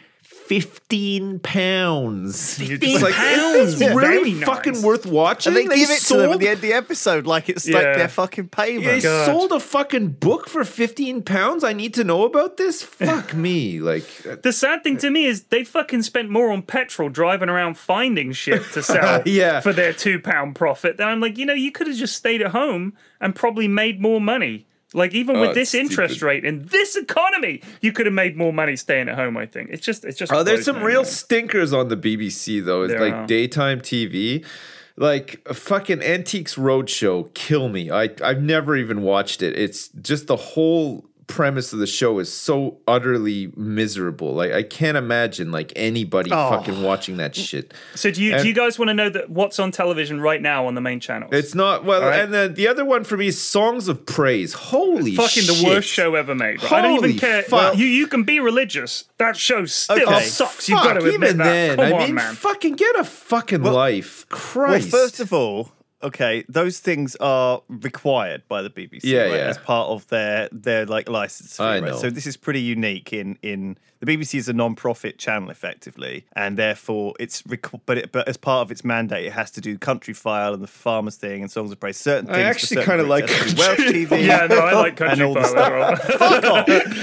fifteen pounds. You're just like, is this pounds. really Very fucking nice. worth watching? And they, give it to them at sold- the end of the episode like it's like Yeah. their fucking payment. They God. sold a fucking book for fifteen pounds. I need to know about this. Fuck me, like The sad thing to me is they fucking spent more on petrol driving around finding shit to sell Yeah. for their two pound profit. Then I'm like, you know, you could have just stayed at home and probably made more money. Like even with Oh, this it's interest stupid. rate in this economy, you could have made more money staying at home. I think it's just it's just. Oh, there's blows some my real mind. stinkers on the B B C though. It's There like are. daytime T V. Like a fucking Antiques Roadshow, kill me. I I've never even watched it. It's just the whole premise of the show is so utterly miserable. Like I can't imagine like anybody Oh. fucking watching that shit. So do you And- do you guys want to know that what's on television right now on the main channels? It's not well, All right. and then the other one for me is Songs of Praise. Holy fucking shit. the worst show ever made. I don't Holy even care. fuck. You you can be religious. That show still Okay. sucks. You've Fuck, got to admit even that. then. Come I on, mean, man. fucking get a fucking life. Well, Christ. first of all, okay, those things are required by the B B C, Yeah, right, yeah. as part of their their like license fee, I right? know. So this is pretty unique in in the B B C is a non-profit channel effectively, and therefore it's requ- but it, but as part of its mandate, it has to do Country File and the Farmers thing and Songs of Praise. Certain I things. actually kind of like Welsh T V. Yeah, no, I like And Country all the File. Fuck off!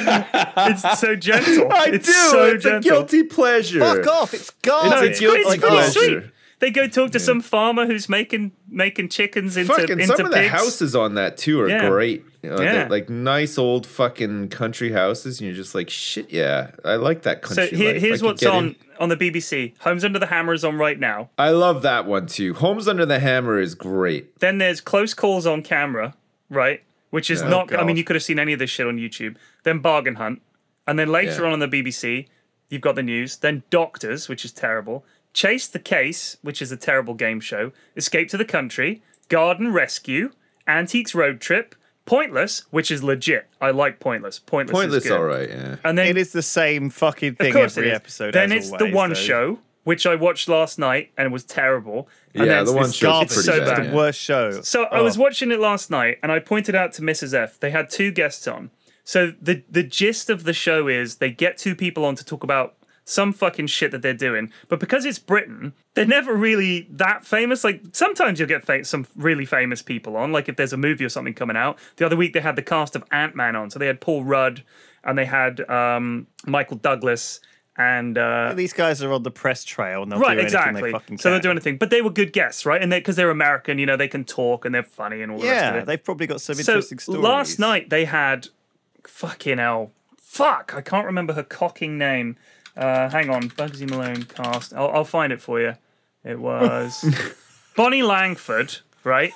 It's so gentle. I it's do. So it's gentle. a guilty pleasure. Fuck off! It's garbage. No, It's it's, a guilty it's pretty pleasure. sweet. They go talk to some farmer who's making making chickens into Fucking into some of the pigs. houses on that too are Yeah. great. You know, Yeah. they're like nice old fucking country houses, and you're just like, shit, yeah, I like that So country. here, life. I here's could what's get on in. on the B B C. Homes Under the Hammer is on right now. I love that one too. Homes Under the Hammer is great. Then there's Close Calls on Camera, right? Which is Oh, not. I God. mean, you could have seen any of this shit on YouTube. Then Bargain Hunt, and then later Yeah. on on the B B C, you've got the news. Then Doctors, which is terrible. Chase the Case, which is a terrible game show. Escape to the Country, Garden Rescue, Antiques Road Trip, Pointless, which is legit. I like Pointless. Pointless, Pointless, is good. all right, yeah. And then It is the same fucking of thing course every it is. episode. Then as it's always, the One though. Show, which I watched last night and was terrible. And Yeah, then the One it's Show's Garbage. pretty so It's bad. bad. the yeah. worst show. So I Oh. was watching it last night, and I pointed out to Missus F. They had two guests on. So the the gist of the show is they get two people on to talk about some fucking shit that they're doing, but because it's Britain, they're never really that famous. Like sometimes you'll get fa- some really famous people on, like if there's a movie or something coming out. The other week they had the cast of Ant-Man on, so they had Paul Rudd and they had um, Michael Douglas. And uh, These guys are on the press trail and they'll right, do anything exactly. they fucking So they'll can. do anything, but they were good guests, right? And they because they're American, you know, they can talk and they're funny and all the rest of Yeah, it. they've probably got some So interesting stories. last night they had fucking hell, fuck, I can't remember her cocking name. Uh, hang on, Bugsy Malone cast. I'll, I'll find it for you. It was Bonnie Langford, right?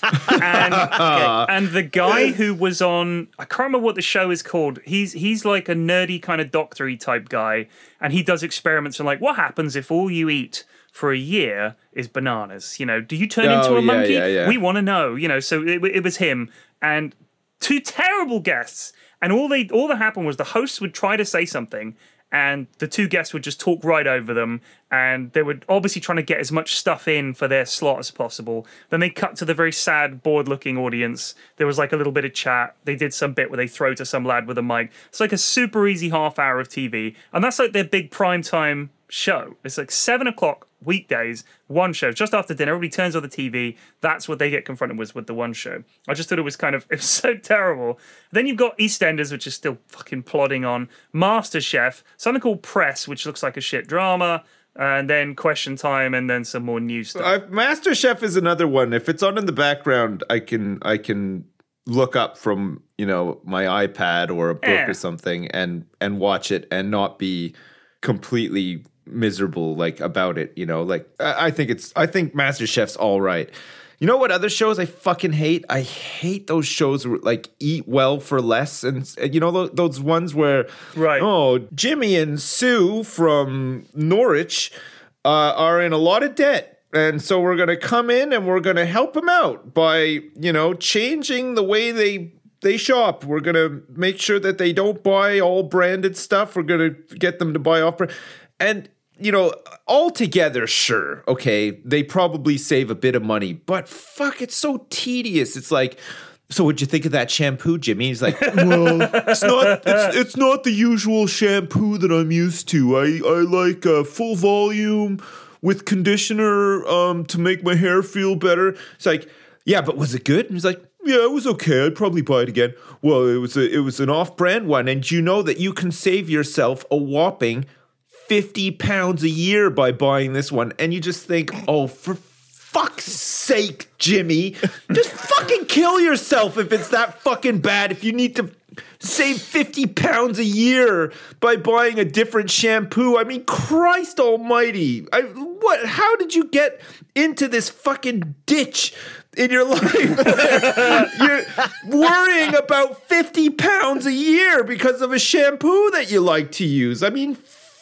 And okay, and the guy who was on, I can't remember what the show is called. He's he's like a nerdy kind of doctory type guy, and he does experiments on like what happens if all you eat for a year is bananas. You know, do you turn Oh, into a yeah, monkey? yeah, yeah. We want to know. You know, so it, it was him and two terrible guests, and all they all that happened was the hosts would try to say something, and the two guests would just talk right over them, and they were obviously trying to get as much stuff in for their slot as possible. Then they cut to the very sad, bored-looking audience. There was like a little bit of chat. They did some bit where they throw to some lad with a mic. It's like a super easy half hour of T V, and that's like their big prime time show. It's like seven o'clock weekdays, one show, just after dinner. Everybody turns on the T V. That's what they get confronted with with the one show. I just thought it was kind of, it was so terrible. Then you've got EastEnders, which is still fucking plodding on. MasterChef, something called Press, which looks like a shit drama. And then Question Time, and then some more new stuff. Uh, MasterChef is another one. If it's on in the background, I can I can look up from, you know, my iPad or a book Yeah. or something and and watch it and not be completely miserable like about it, you know. Like I, I think it's I think MasterChef's all right. You know what other shows I fucking hate? I hate those shows where, like Eat Well for Less, and and, you know those, those ones where Right. oh, Jimmy and Sue from Norwich uh, are in a lot of debt. And so we're going to come in and we're going to help them out by, you know, changing the way they they shop. We're going to make sure that they don't buy all branded stuff. We're going to get them to buy off brand. And, you know, altogether, sure, okay, they probably save a bit of money. But fuck, it's so tedious. It's like, so what'd you think of that shampoo, Jimmy? He's like, well, it's not it's, it's not the usual shampoo that I'm used to. I, I like uh, full volume with conditioner um, to make my hair feel better. It's like, yeah, but was it good? And he's like, yeah, it was okay. I'd probably buy it again. Well, it was a, it was an off-brand one, and you know that you can save yourself a whopping fifty pounds a year by buying this one. And you just think, oh, for fuck's sake, Jimmy, just fucking kill yourself if it's that fucking bad. If you need to save fifty pounds a year by buying a different shampoo. I mean, Christ almighty. I, what? How did you get into this fucking ditch in your life where you're worrying about fifty pounds a year because of a shampoo that you like to use? I mean,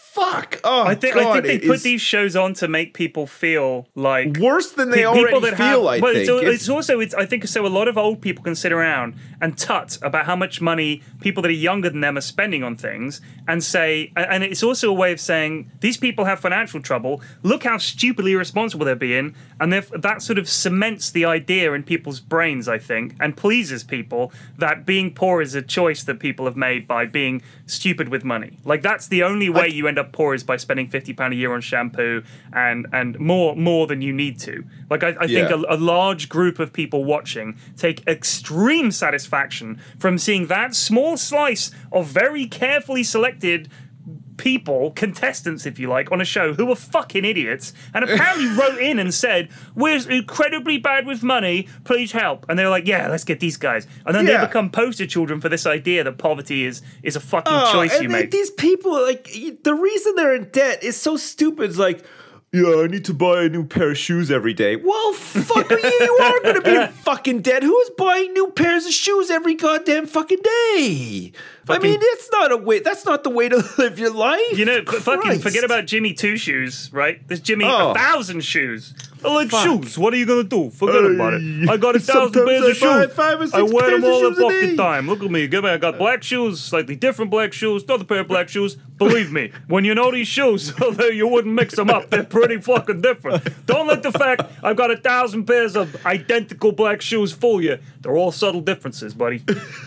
fuck. Oh, I think God, I think they it put is these shows on to make people feel like worse than they pe- already people that feel. have, I well, think it's, al- It's- it's also it's I think so. A lot of old people can sit around and tut about how much money people that are younger than them are spending on things, and say, and it's also a way of saying these people have financial trouble. Look how stupidly irresponsible they're being, and that sort of cements the idea in people's brains, I think, and pleases people that being poor is a choice that people have made by being stupid with money. Like that's the only way you end up poor is by spending fifty pounds a year on shampoo and and more more than you need to. Like I, I think Yeah. a, a large group of people watching take extreme satisfaction from seeing that small slice of very carefully selected people, contestants if you like, on a show who were fucking idiots and apparently wrote in and said, we're incredibly bad with money, please help. And they were like, yeah, let's get these guys. And then Yeah. they become poster children for this idea that poverty is is a fucking Oh, choice and you they- make. These people, like, the reason they're in debt is so stupid. It's like, yeah, I need to buy a new pair of shoes every day. Well, fuck you, you are going to be in fucking debt. Who is buying new pairs of shoes every goddamn fucking day? I Fucking- mean, it's not a way. That's not the way to live your life. You know, f- fucking Christ. forget about Jimmy Two Shoes, right? There's Jimmy Oh. a thousand shoes. I like Fuck. shoes. What are you gonna do? Forget Hey. about it. I got a thousand Sometimes pairs I of buy shoes. five or six I wear pairs them of all the shoes a fucking day. time. Look at me. Give me. I got black shoes, slightly different black shoes, another pair of black shoes. Believe me, when you know these shoes, although you wouldn't mix them up, they're pretty fucking different. Don't let the fact I've got a thousand pairs of identical black shoes fool you. They're all subtle differences, buddy.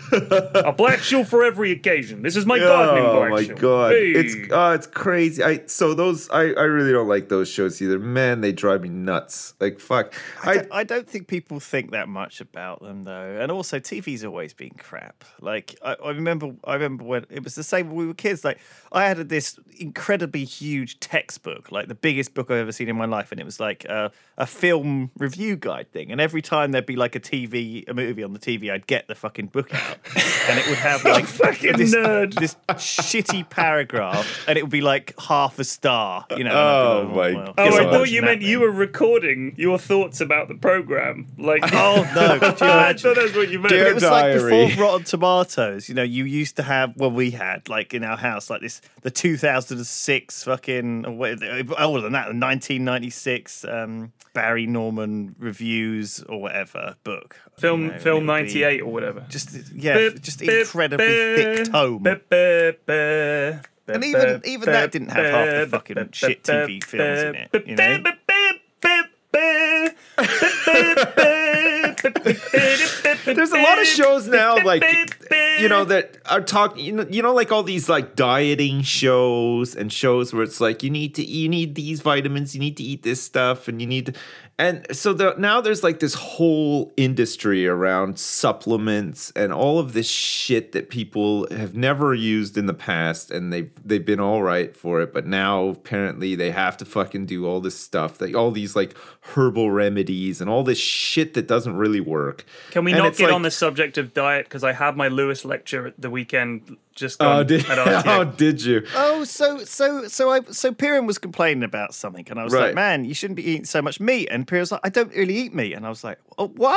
A black shoe for every occasion. This is my gardening Oh black my shoe. god, Hey. it's oh, it's crazy. I so those I, I really don't like those shows either. Man, they drive me nuts. Like fuck. I, I, don't, I don't think people think that much about them though, and also T V's always been crap. Like I, I remember, I remember when it was the same when we were kids. Like I had this incredibly huge textbook, like the biggest book I've ever seen in my life, and it was like a, a film review guide thing. And every time there'd be like a T V, a movie on the T V, I'd get the fucking book out, and it would have like Fucking this, nerd. this shitty paragraph, and it would be like half a star. You know. and Oh, I'd be my well, Oh, guess I I'm God. thought watching you that meant then. you were recording your thoughts about the program. Like, Oh no! Could you I imagine? thought that's what you meant. Dear It was like Diary. before Rotten Tomatoes. You know, you used to have, well, we had like in our house, like this, the two thousand six fucking, or what- older than that, the nineteen ninety-six um, Barry Norman reviews or whatever book. Film, You know, film and it would be ninety-eight or whatever. Just yeah, Bip, just bip, incredibly thick bip, tome. bip, bip, bip, And bip, even- bip, even that bip, didn't have half the bip, fucking bip, shit bip, T V films in bip, it, you know? bip, bip, bip, bip, bip, bip, bip, bip, bip, There's a lot of shows now, bip, like bip, bip. you know, that are talking. You know, you know, like all these like dieting shows and shows where it's like you need to, you need these vitamins, you need to eat this stuff, and you need to. And so the, now there's like this whole industry around supplements and all of this shit that people have never used in the past, and they've they've been all right for it, but now apparently they have to fucking do all this stuff, like all these like herbal remedies and all this shit that doesn't really work. Can we And not it's get like- on the subject of diet? Because I had my Lewis lecture at the weekend just Oh, gone did, at R T A. oh, did you? Oh, so so so I so Piran was complaining about something, and I was Right. like, "Man, you shouldn't be eating so much meat." And Piran was like, "I don't really eat meat," and I was like, oh, "What?"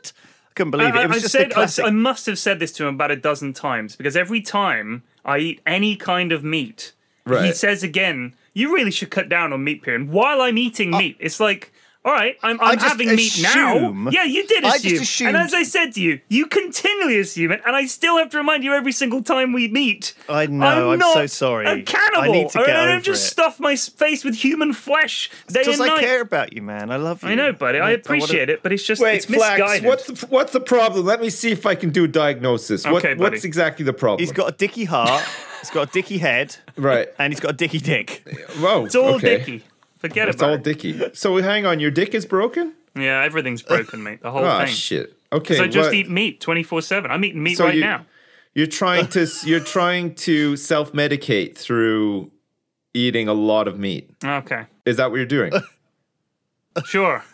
I couldn't believe it. I, It was I just said, a classic. I, I must have said this to him about a dozen times because every time I eat any kind of meat, he Right. says again, "You really should cut down on meat, Piran." While I'm eating meat, it's like, all right, I'm, I I'm just having meat now. assume- Yeah, you did I assume. just assumed- And as I said to you, you continually assume it, and I still have to remind you every single time we meet. I know, I'm not so sorry. A cannibal. I need to All get right, I don't over just it. stuff my s- face with human flesh day and Because I night. care about you, man. I love you. I know, buddy. I wanna- appreciate it, but it's just Wait, it's misguided. Flax, what's the, what's the problem? Let me see if I can do a diagnosis. What, Okay, buddy. what's exactly the problem? He's got a dicky heart. He's got a dicky head. right. And he's got a dicky dick. Whoa, It's all okay. dicky. Forget It's about all it. dicky. So hang on, your dick is broken? Yeah, everything's broken, mate. The whole Oh thing. shit. Okay. So I just what- eat meat twenty-four seven. I'm eating meat so right you, now. You're trying to you're trying to self-medicate through eating a lot of meat. Okay, Is that what you're doing? sure.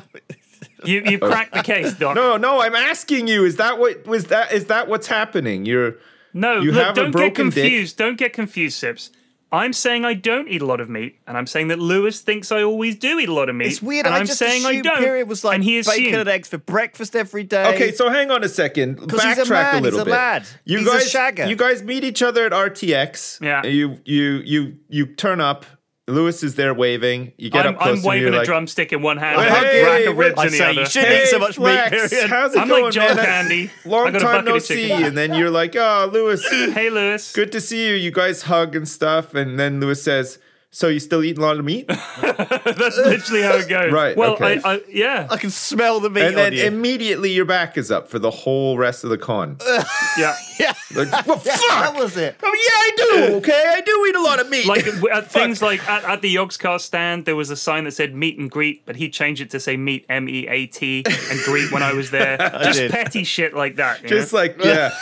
you you cracked the case, Doc. no, no, I'm asking you, is that what was that is that what's happening? You're No, You look, have a don't get broken dick. confused. Don't get confused, Sips. I'm saying I don't eat a lot of meat, and I'm saying that Lewis thinks I always do eat a lot of meat. It's weird. And I I'm just saying I assumed don't. Period was like and he bacon assumed. and eggs for breakfast every day. Okay, so hang on a second. 'Cause he's a Backtrack man, a little he's a bit. lad. You He's a guys, shagger. you guys meet each other at R T X. Yeah. You you you you turn up. Lewis is there waving. You get I'm, up close I'm to him, waving you're a like, drumstick in one hand, Hey, and a hey, rack of what- ribs I in the say other. you shouldn't Hey, eat so much Flex, meat. Period. how's it I'm going, like John man? Candy. I Long got a time bucket no of see. chicken. And then you're like, oh, Lewis, Hey, Lewis. good to see you. You guys hug and stuff. And then Lewis says, so you still eating a lot of meat? That's literally how it goes. Right, Well, okay. I, I, yeah, I can smell the meat And then on you. immediately your back is up for the whole rest of the con. yeah. yeah, Like, well, fuck! that was it. Oh, yeah, I do, okay? I do eat a lot of meat. Like at things like at, at the Yogscast stand, there was a sign that said meet and greet, but he changed it to say meet M E A T and greet when I was there. Just did. petty shit like that. You Just know? like, yeah.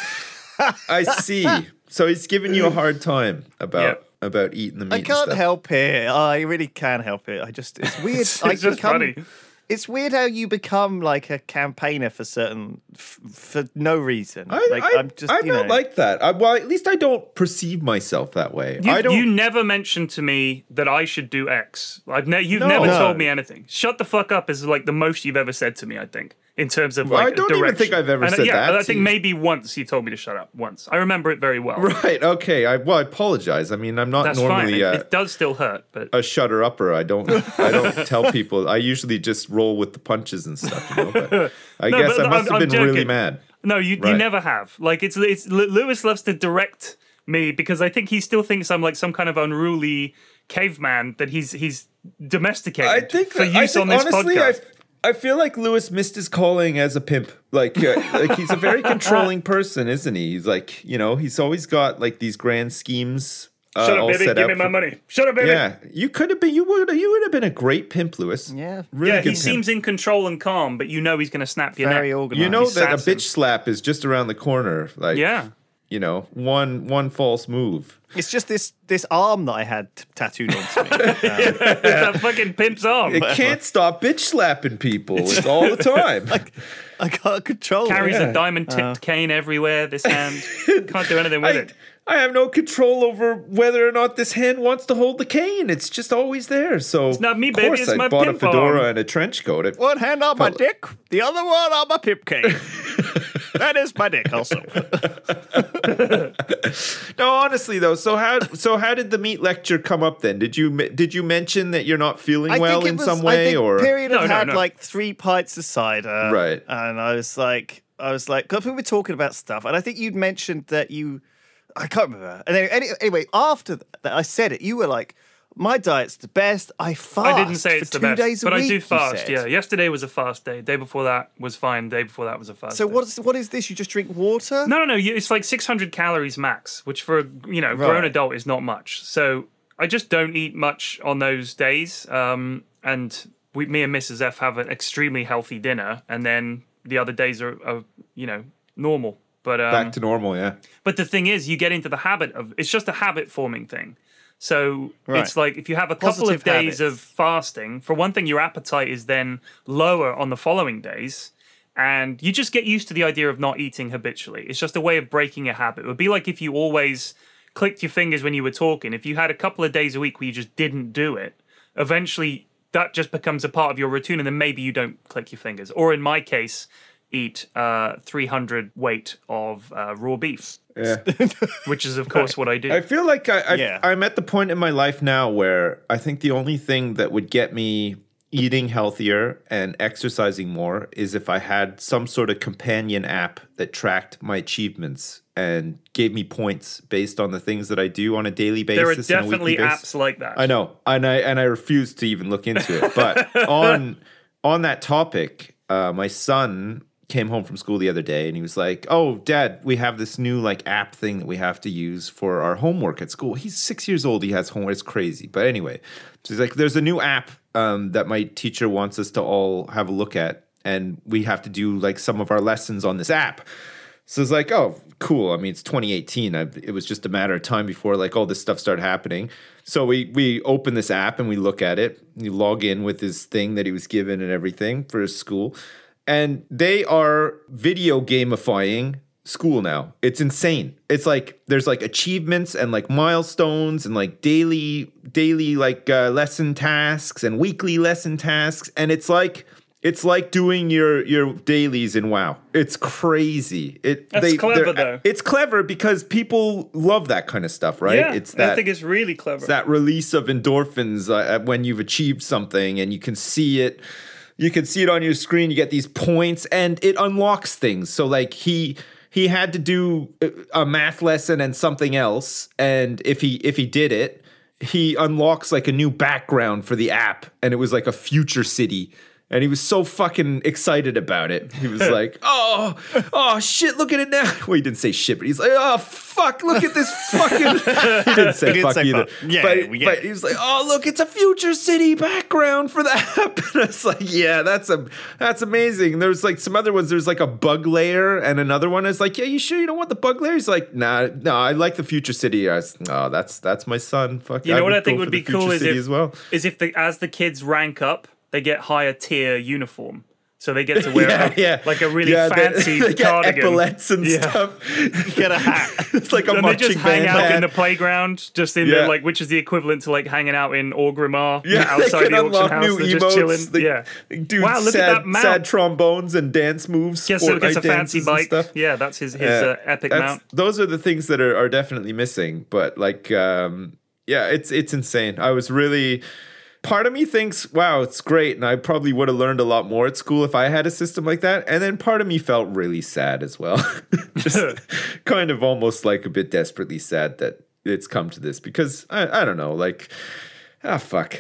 I see. So he's giving you a hard time about Yep. about eating the meat I and can't stuff. help it. I really can't help it. I just, it's weird. It's I just become, funny. It's weird how you become like a campaigner for certain, f- for no reason. I, like, I, I'm just, I'm you not know. like that. I, well, at least I don't perceive myself that way. You, I don't. you never mentioned to me that I should do X. I've ne- you've No. never No. told me anything. Shut the fuck up is like the most you've ever said to me, I think, in terms of Well, like I don't even direction. think I've ever And, uh, said yeah, that I to think you. maybe once you told me to shut up. Once. I remember it very well. Right. Okay. I well, I apologize. I mean, I'm not That's normally fine. It, uh, it does still hurt, but a shutter upper. I don't. I don't tell people. I usually just roll with the punches and stuff. You know. But I No, guess but I must I'm- have I'm been really joking. mad. no, you you Right. never have. Like it's it's Lewis loves to direct me because I think he still thinks I'm like some kind of unruly caveman that he's he's domesticated I think for that- I use think, on this honestly, podcast. I, I feel like Lewis missed his calling as a pimp. Like, uh, like he's a very controlling person, isn't he? He's like, you know, he's always got like these grand schemes. Uh, Shut up, all baby! set Give out me my for- money. Shut up, baby! Yeah, you could have been. You would. You would have been a great pimp, Lewis. Yeah. really yeah, good he pimp. seems in control and calm, but you know he's going to snap your Very neck. organized. You know He's that a assassin. bitch slap is just around the corner. Like, Yeah. you know, one one false move. It's just this this arm that I had t- tattooed onto me. It's that fucking pimp's arm. It can't stop bitch slapping people. It's all the time. I can't control Carries it. a diamond tipped cane everywhere. This hand can't do anything with I, it. I have no control over whether or not this hand wants to hold the cane. It's just always there. So it's not me, of baby, course it's I my bought a pimp fedora arm. and a trench coat. It, One hand on my Felt- dick, the other one on my pip cane. That is my dick also. no, honestly though. So how so how did the meat lecture come up then? Did you did you mention that you're not feeling I well think it in was, some I way think or Period No, had no, had no. like three pints of cider. Right. And I was like, I was like, because we were talking about stuff, and I think you'd mentioned that you, I can't remember. And anyway, any- anyway, after that, I said it. You were like, my diet's the best. I fast. I didn't say for it's the two best, days a but week, I do you fast. said. Yeah, yesterday was a fast day. Day before that was fine. Day before that was a fast. So day. what's what is this? You just drink water? No, no, no. you- It's like six hundred calories max, which for a you know grown Right. adult is not much. So I just don't eat much on those days. Um, and we, me and Missus F have an extremely healthy dinner, and then the other days are, are you know normal. But um, back to normal? Yeah. But the thing is, you get into the habit of it's just a habit forming thing. So Right. it's like if you have a couple Positive of days habits. of fasting, for one thing, your appetite is then lower on the following days. And you just get used to the idea of not eating habitually. It's just a way of breaking a habit. It would be like if you always clicked your fingers when you were talking. If you had a couple of days a week where you just didn't do it, eventually that just becomes a part of your routine, and then maybe you don't click your fingers. Or in my case, eat uh, three hundred weight of uh, raw beef, Yeah. which is, of course, what I do. I feel like I, I Yeah. I'm at the point in my life now where I think the only thing that would get me eating healthier and exercising more is if I had some sort of companion app that tracked my achievements and gave me points based on the things that I do on a daily basis. there are and a weekly definitely basis. apps like that. I know, and I and I refuse to even look into it. But on on that topic, uh, my son came home from school the other day and he was like, "Oh, Dad, we have this new like app thing that we have to use for our homework at school." He's six years old. He has homework. It's crazy. But anyway, so he's like, "There's a new app um, that my teacher wants us to all have a look at, and we have to do like some of our lessons on this app." So it's like, oh, cool. I mean, it's twenty eighteen. I, it was just a matter of time before like all this stuff started happening. So we we open this app and we look at it. You log in with his thing that he was given and everything for his school. And they are video gamifying school now. It's insane. It's like there's like achievements and like milestones and like daily daily like uh, lesson tasks and weekly lesson tasks, and it's like it's like doing your your dailies in WoW. It's crazy. It That's clever though. It's clever because people love that kind of stuff, right? Yeah, it's that I think it's really clever. It's that release of endorphins uh, when you've achieved something and you can see it. You can see it on your screen. You get these points, and it unlocks things. So, like he he had to do a math lesson and something else, and if he if he did it, he unlocks like a new background for the app, and it was like a future city. And he was so fucking excited about it. He was like, oh, oh, shit, look at it now. Well, he didn't say shit, but he's like, oh, fuck, look at this fucking... He didn't say He didn't fuck say either. fuck. Yeah, but, we get but it. he was like, oh, look, it's a future city background for the app. And I was like, yeah, that's a that's amazing. There's like some other ones. There's like a bug layer, and another one is like, yeah, you sure you don't want the bug layer? He's like, nah, no, I like the future city. I was, oh, that's that's my son. Fuck, You know what I go think for would the be cool future is city if, as well. is if the, as the kids rank up, they get higher tier uniform. So they get to wear Yeah, a, yeah. like a really Yeah, they- fancy they get cardigan. epaulets and Yeah. stuff. Get a hat. It's like a And they marching just hang band out hat. in the playground, just in Yeah. the like, which is the equivalent to like hanging out in Orgrimmar, Yeah, outside they the can auction unlock house. new They're just emotes. chilling. They, yeah. do Wow, look sad, at that mount. sad trombones and dance moves. Gets, a, gets a Fortnite fancy dances and bike. stuff. Yeah, that's his his Yeah, uh, epic that's- mount. Those are the things that are, are definitely missing. But like, um, yeah, it's it's insane. I was really. Part of me thinks, wow, it's great, and I probably would have learned a lot more at school if I had a system like that. And then part of me felt really sad as well. Just kind of almost like a bit desperately sad that it's come to this because I, I don't know, like, ah, fuck.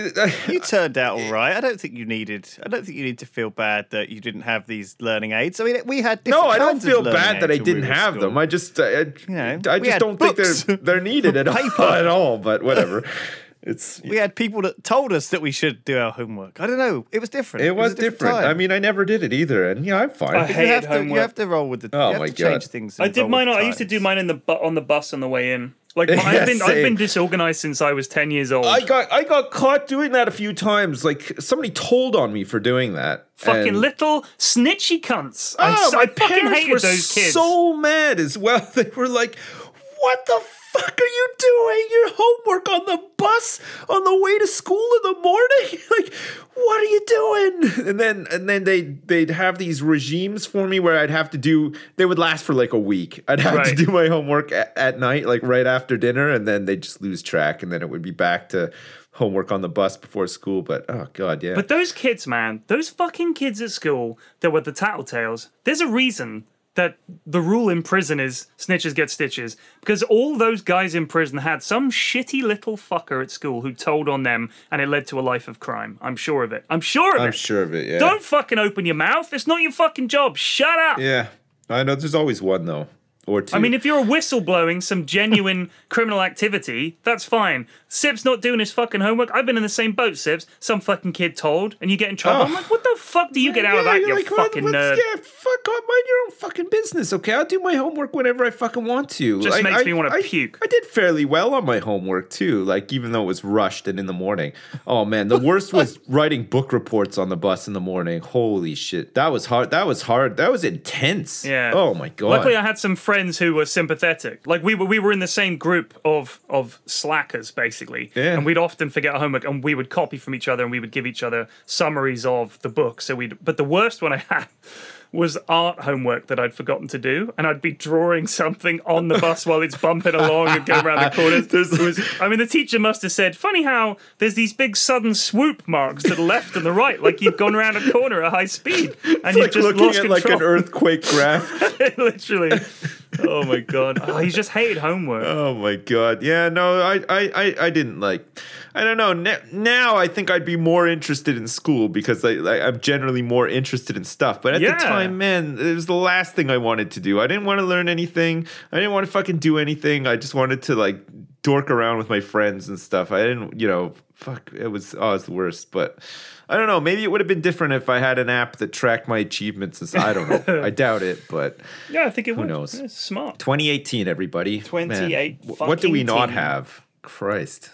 You turned out all right. I don't think you needed. I don't think you need to feel bad that you didn't have these learning aids. I mean, we had. No, different I don't kinds of feel learning bad that I aids when we didn't were at have school. them. I just, I, know, I we just had don't books. think they're they're needed at Paper. all, at all. But whatever. It's We had people that told us that we should do our homework. I don't know. It was different. it was a different. different. time. I mean, I never did it either, and yeah, I'm fine. I you hated have to. You homework. have to roll with the. Oh you have my to change God. things. I and did roll mine. with I used to do times. mine in the bu- on the bus on the way in. Like Yeah, I've been I've same. been disorganized since I was ten years old. I got I got caught doing that a few times. Like somebody told on me for doing that. Fucking and- little snitchy cunts. I, Oh, s- my I fucking parents hated were those kids. so mad as well. They were like, "What the fuck are you doing? Your homework on the bus on the way to school in the morning? Like, what are you doing?" And then and then they they'd have these regimes for me where I'd have to do. They would last for like a week. I'd have to Right. do my homework at, at night, like right after dinner, and then they'd just lose track, and then it would be back to homework on the bus before school. But oh god, yeah. But those kids, man, those fucking kids at school that were the tattletales, there's a reason that the rule in prison is snitches get stitches. Because all those guys in prison had some shitty little fucker at school who told on them and it led to a life of crime. I'm sure of it. I'm sure of I'm it. sure of it. Yeah. Don't fucking open your mouth. It's not your fucking job. Shut up. Yeah, I know. There's always one though, or two. I mean, if you're whistleblowing some genuine criminal activity, that's fine. Sip's not doing his fucking homework. I've been in the same boat, Sips. Some fucking kid told, and you get in trouble. Oh. I'm like, what the fuck do you get out of that, you're you like, fucking what- nerd? what's- Yeah, fuck off. Mind your own fucking business, okay? I'll do my homework whenever I fucking want to. Just Like, makes I- me wanna I- puke. I did fairly well on my homework too, like even though it was rushed and in the morning. Oh man, the worst was writing book reports on the bus in the morning. Holy shit, that was hard. That was hard. That was intense. Yeah. Oh my god. Luckily, I had some friends who were sympathetic. Like we were, we were in the same group of of slackers, basically. Yeah. And we'd often forget our homework, and we would copy from each other, and we would give each other summaries of the book. So we'd. But the worst one I had was art homework that I'd forgotten to do, and I'd be drawing something on the bus while it's bumping along and going around the corners. It was, I mean, the teacher must have said, "Funny how there's these big sudden swoop marks to the left and the right, like you've gone around a corner at high speed, and It's you've like just looking lost at control." like an earthquake graph. Literally. Oh my god. Oh, he just hated homework. Oh my god. Yeah, no, I, I, I, I didn't like. I don't know. Ne- now I think I'd be more interested in school because I, I, I'm generally more interested in stuff. But at Yeah. the time, man, it was the last thing I wanted to do. I didn't want to learn anything. I didn't want to fucking do anything. I just wanted to like dork around with my friends and stuff. I didn't, you know, fuck. It was, oh, it's the worst. But I don't know. Maybe it would have been different if I had an app that tracked my achievements. And stuff. I don't know. I doubt it, but Yeah, I think it would. knows? It's smart. twenty eighteen, everybody. twenty-eight Man, wh- What do we fucking not teen. have? Christ.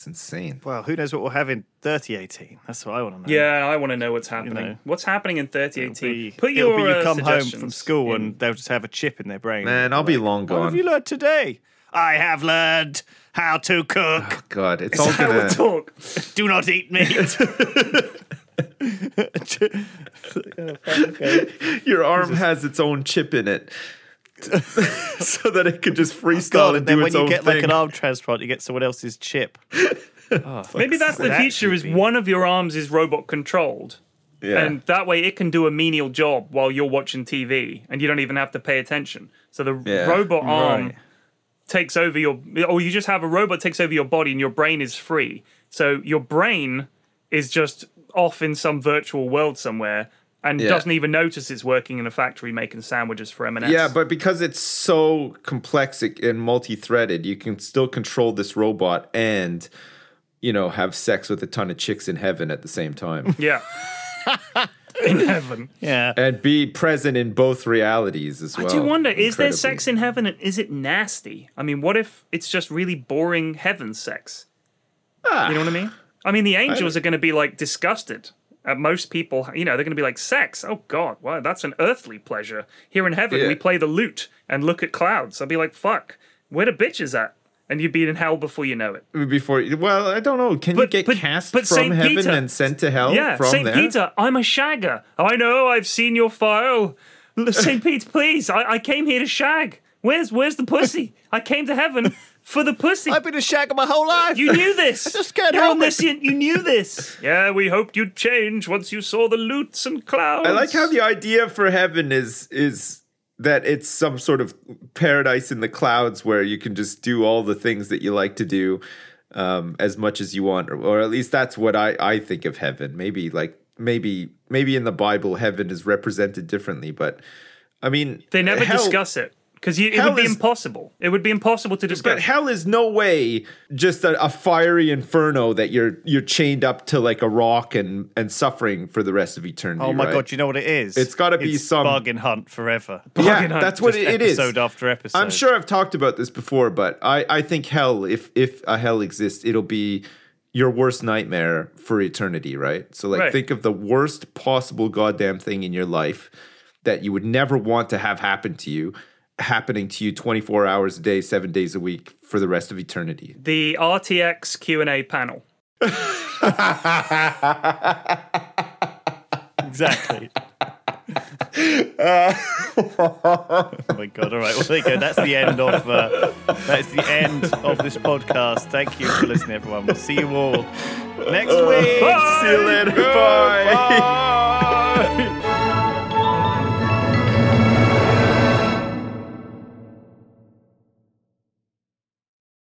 It's insane. Well, who knows what we'll have in thirty eighteen? That's what I want to know. Yeah, I want to know what's happening. know. What's happening in thirty eighteen? Be, Put it'll your be you uh, come home suggestions from school in- and they'll just have a chip in their brain. Man, I'll be long What have gone. you learned today? I have learned how to cook. God, it's Is all that how gonna. we talk? Do not eat meat. Your arm has its own chip in it, so that it could just freestyle God, and and then do when its you own get thing. like an arm transplant, you get someone else's chip. Maybe that's the That future: should is be- one of your arms is robot controlled, yeah. and that way it can do a menial job while you're watching T V, and you don't even have to pay attention. So the Yeah. robot arm Right. takes over your, or you just have a robot takes over your body, and your brain is free. So your brain is just off in some virtual world somewhere, and Yeah. doesn't even notice it's working in a factory making sandwiches for M and S. Yeah, but because it's so complex and multi-threaded, you can still control this robot and, you know, have sex with a ton of chicks in heaven at the same time. yeah, in heaven. Yeah. And be present in both realities as well. I do wonder, is there Incredibly. sex in heaven and is it nasty? I mean, what if it's just really boring heaven sex? Ah, You know what I mean? I mean, the angels are going to be like disgusted at most people. You know, they're going to be like, sex? Oh, God, wow, that's an earthly pleasure. Here in heaven, Yeah. we play the lute and look at clouds. I'd be like, fuck, where the bitches at? And you'd be in hell before you know it. Before, well, I don't know. Can But- you get but- cast but from Saint heaven Peter- and sent to hell Yeah, from Saint there? Peter, I'm a shagger. I know, I've seen your file. Saint Peter, please, I, I came here to shag. Where's where's the pussy? I came to heaven for the pussy. I've been a shagger my whole life. You knew this. I just can't You're help it. omniscient. You knew this. Yeah, we hoped you'd change once you saw the lutes and clouds. I like how the idea for heaven is is that it's some sort of paradise in the clouds where you can just do all the things that you like to do um, as much as you want, or, or at least that's what I, I think of heaven. Maybe like maybe maybe in the Bible heaven is represented differently, but I mean They never hell- discuss it because it hell would be is- impossible. It would be impossible to discuss. But hell is no way just a, a fiery inferno that you're you're chained up to like a rock and and suffering for the rest of eternity. Oh my right? God, you know what it is? It's gotta be It's some- bargain hunt forever. Yeah, Bargain hunt, that's what Just it, it is. episode after episode. I'm sure I've talked about this before, but I, I think hell, if if a hell exists, it'll be your worst nightmare for eternity, right? So like Right. think of the worst possible goddamn thing in your life that you would never want to have happen to you, happening to you twenty-four hours a day, seven days a week for the rest of eternity. The R T X Q and A panel. Exactly. oh my God! All right, well there you go. That's the end of uh, that's the end of this podcast. Thank you for listening, everyone. We'll see you all next week. See you later. Bye. Bye.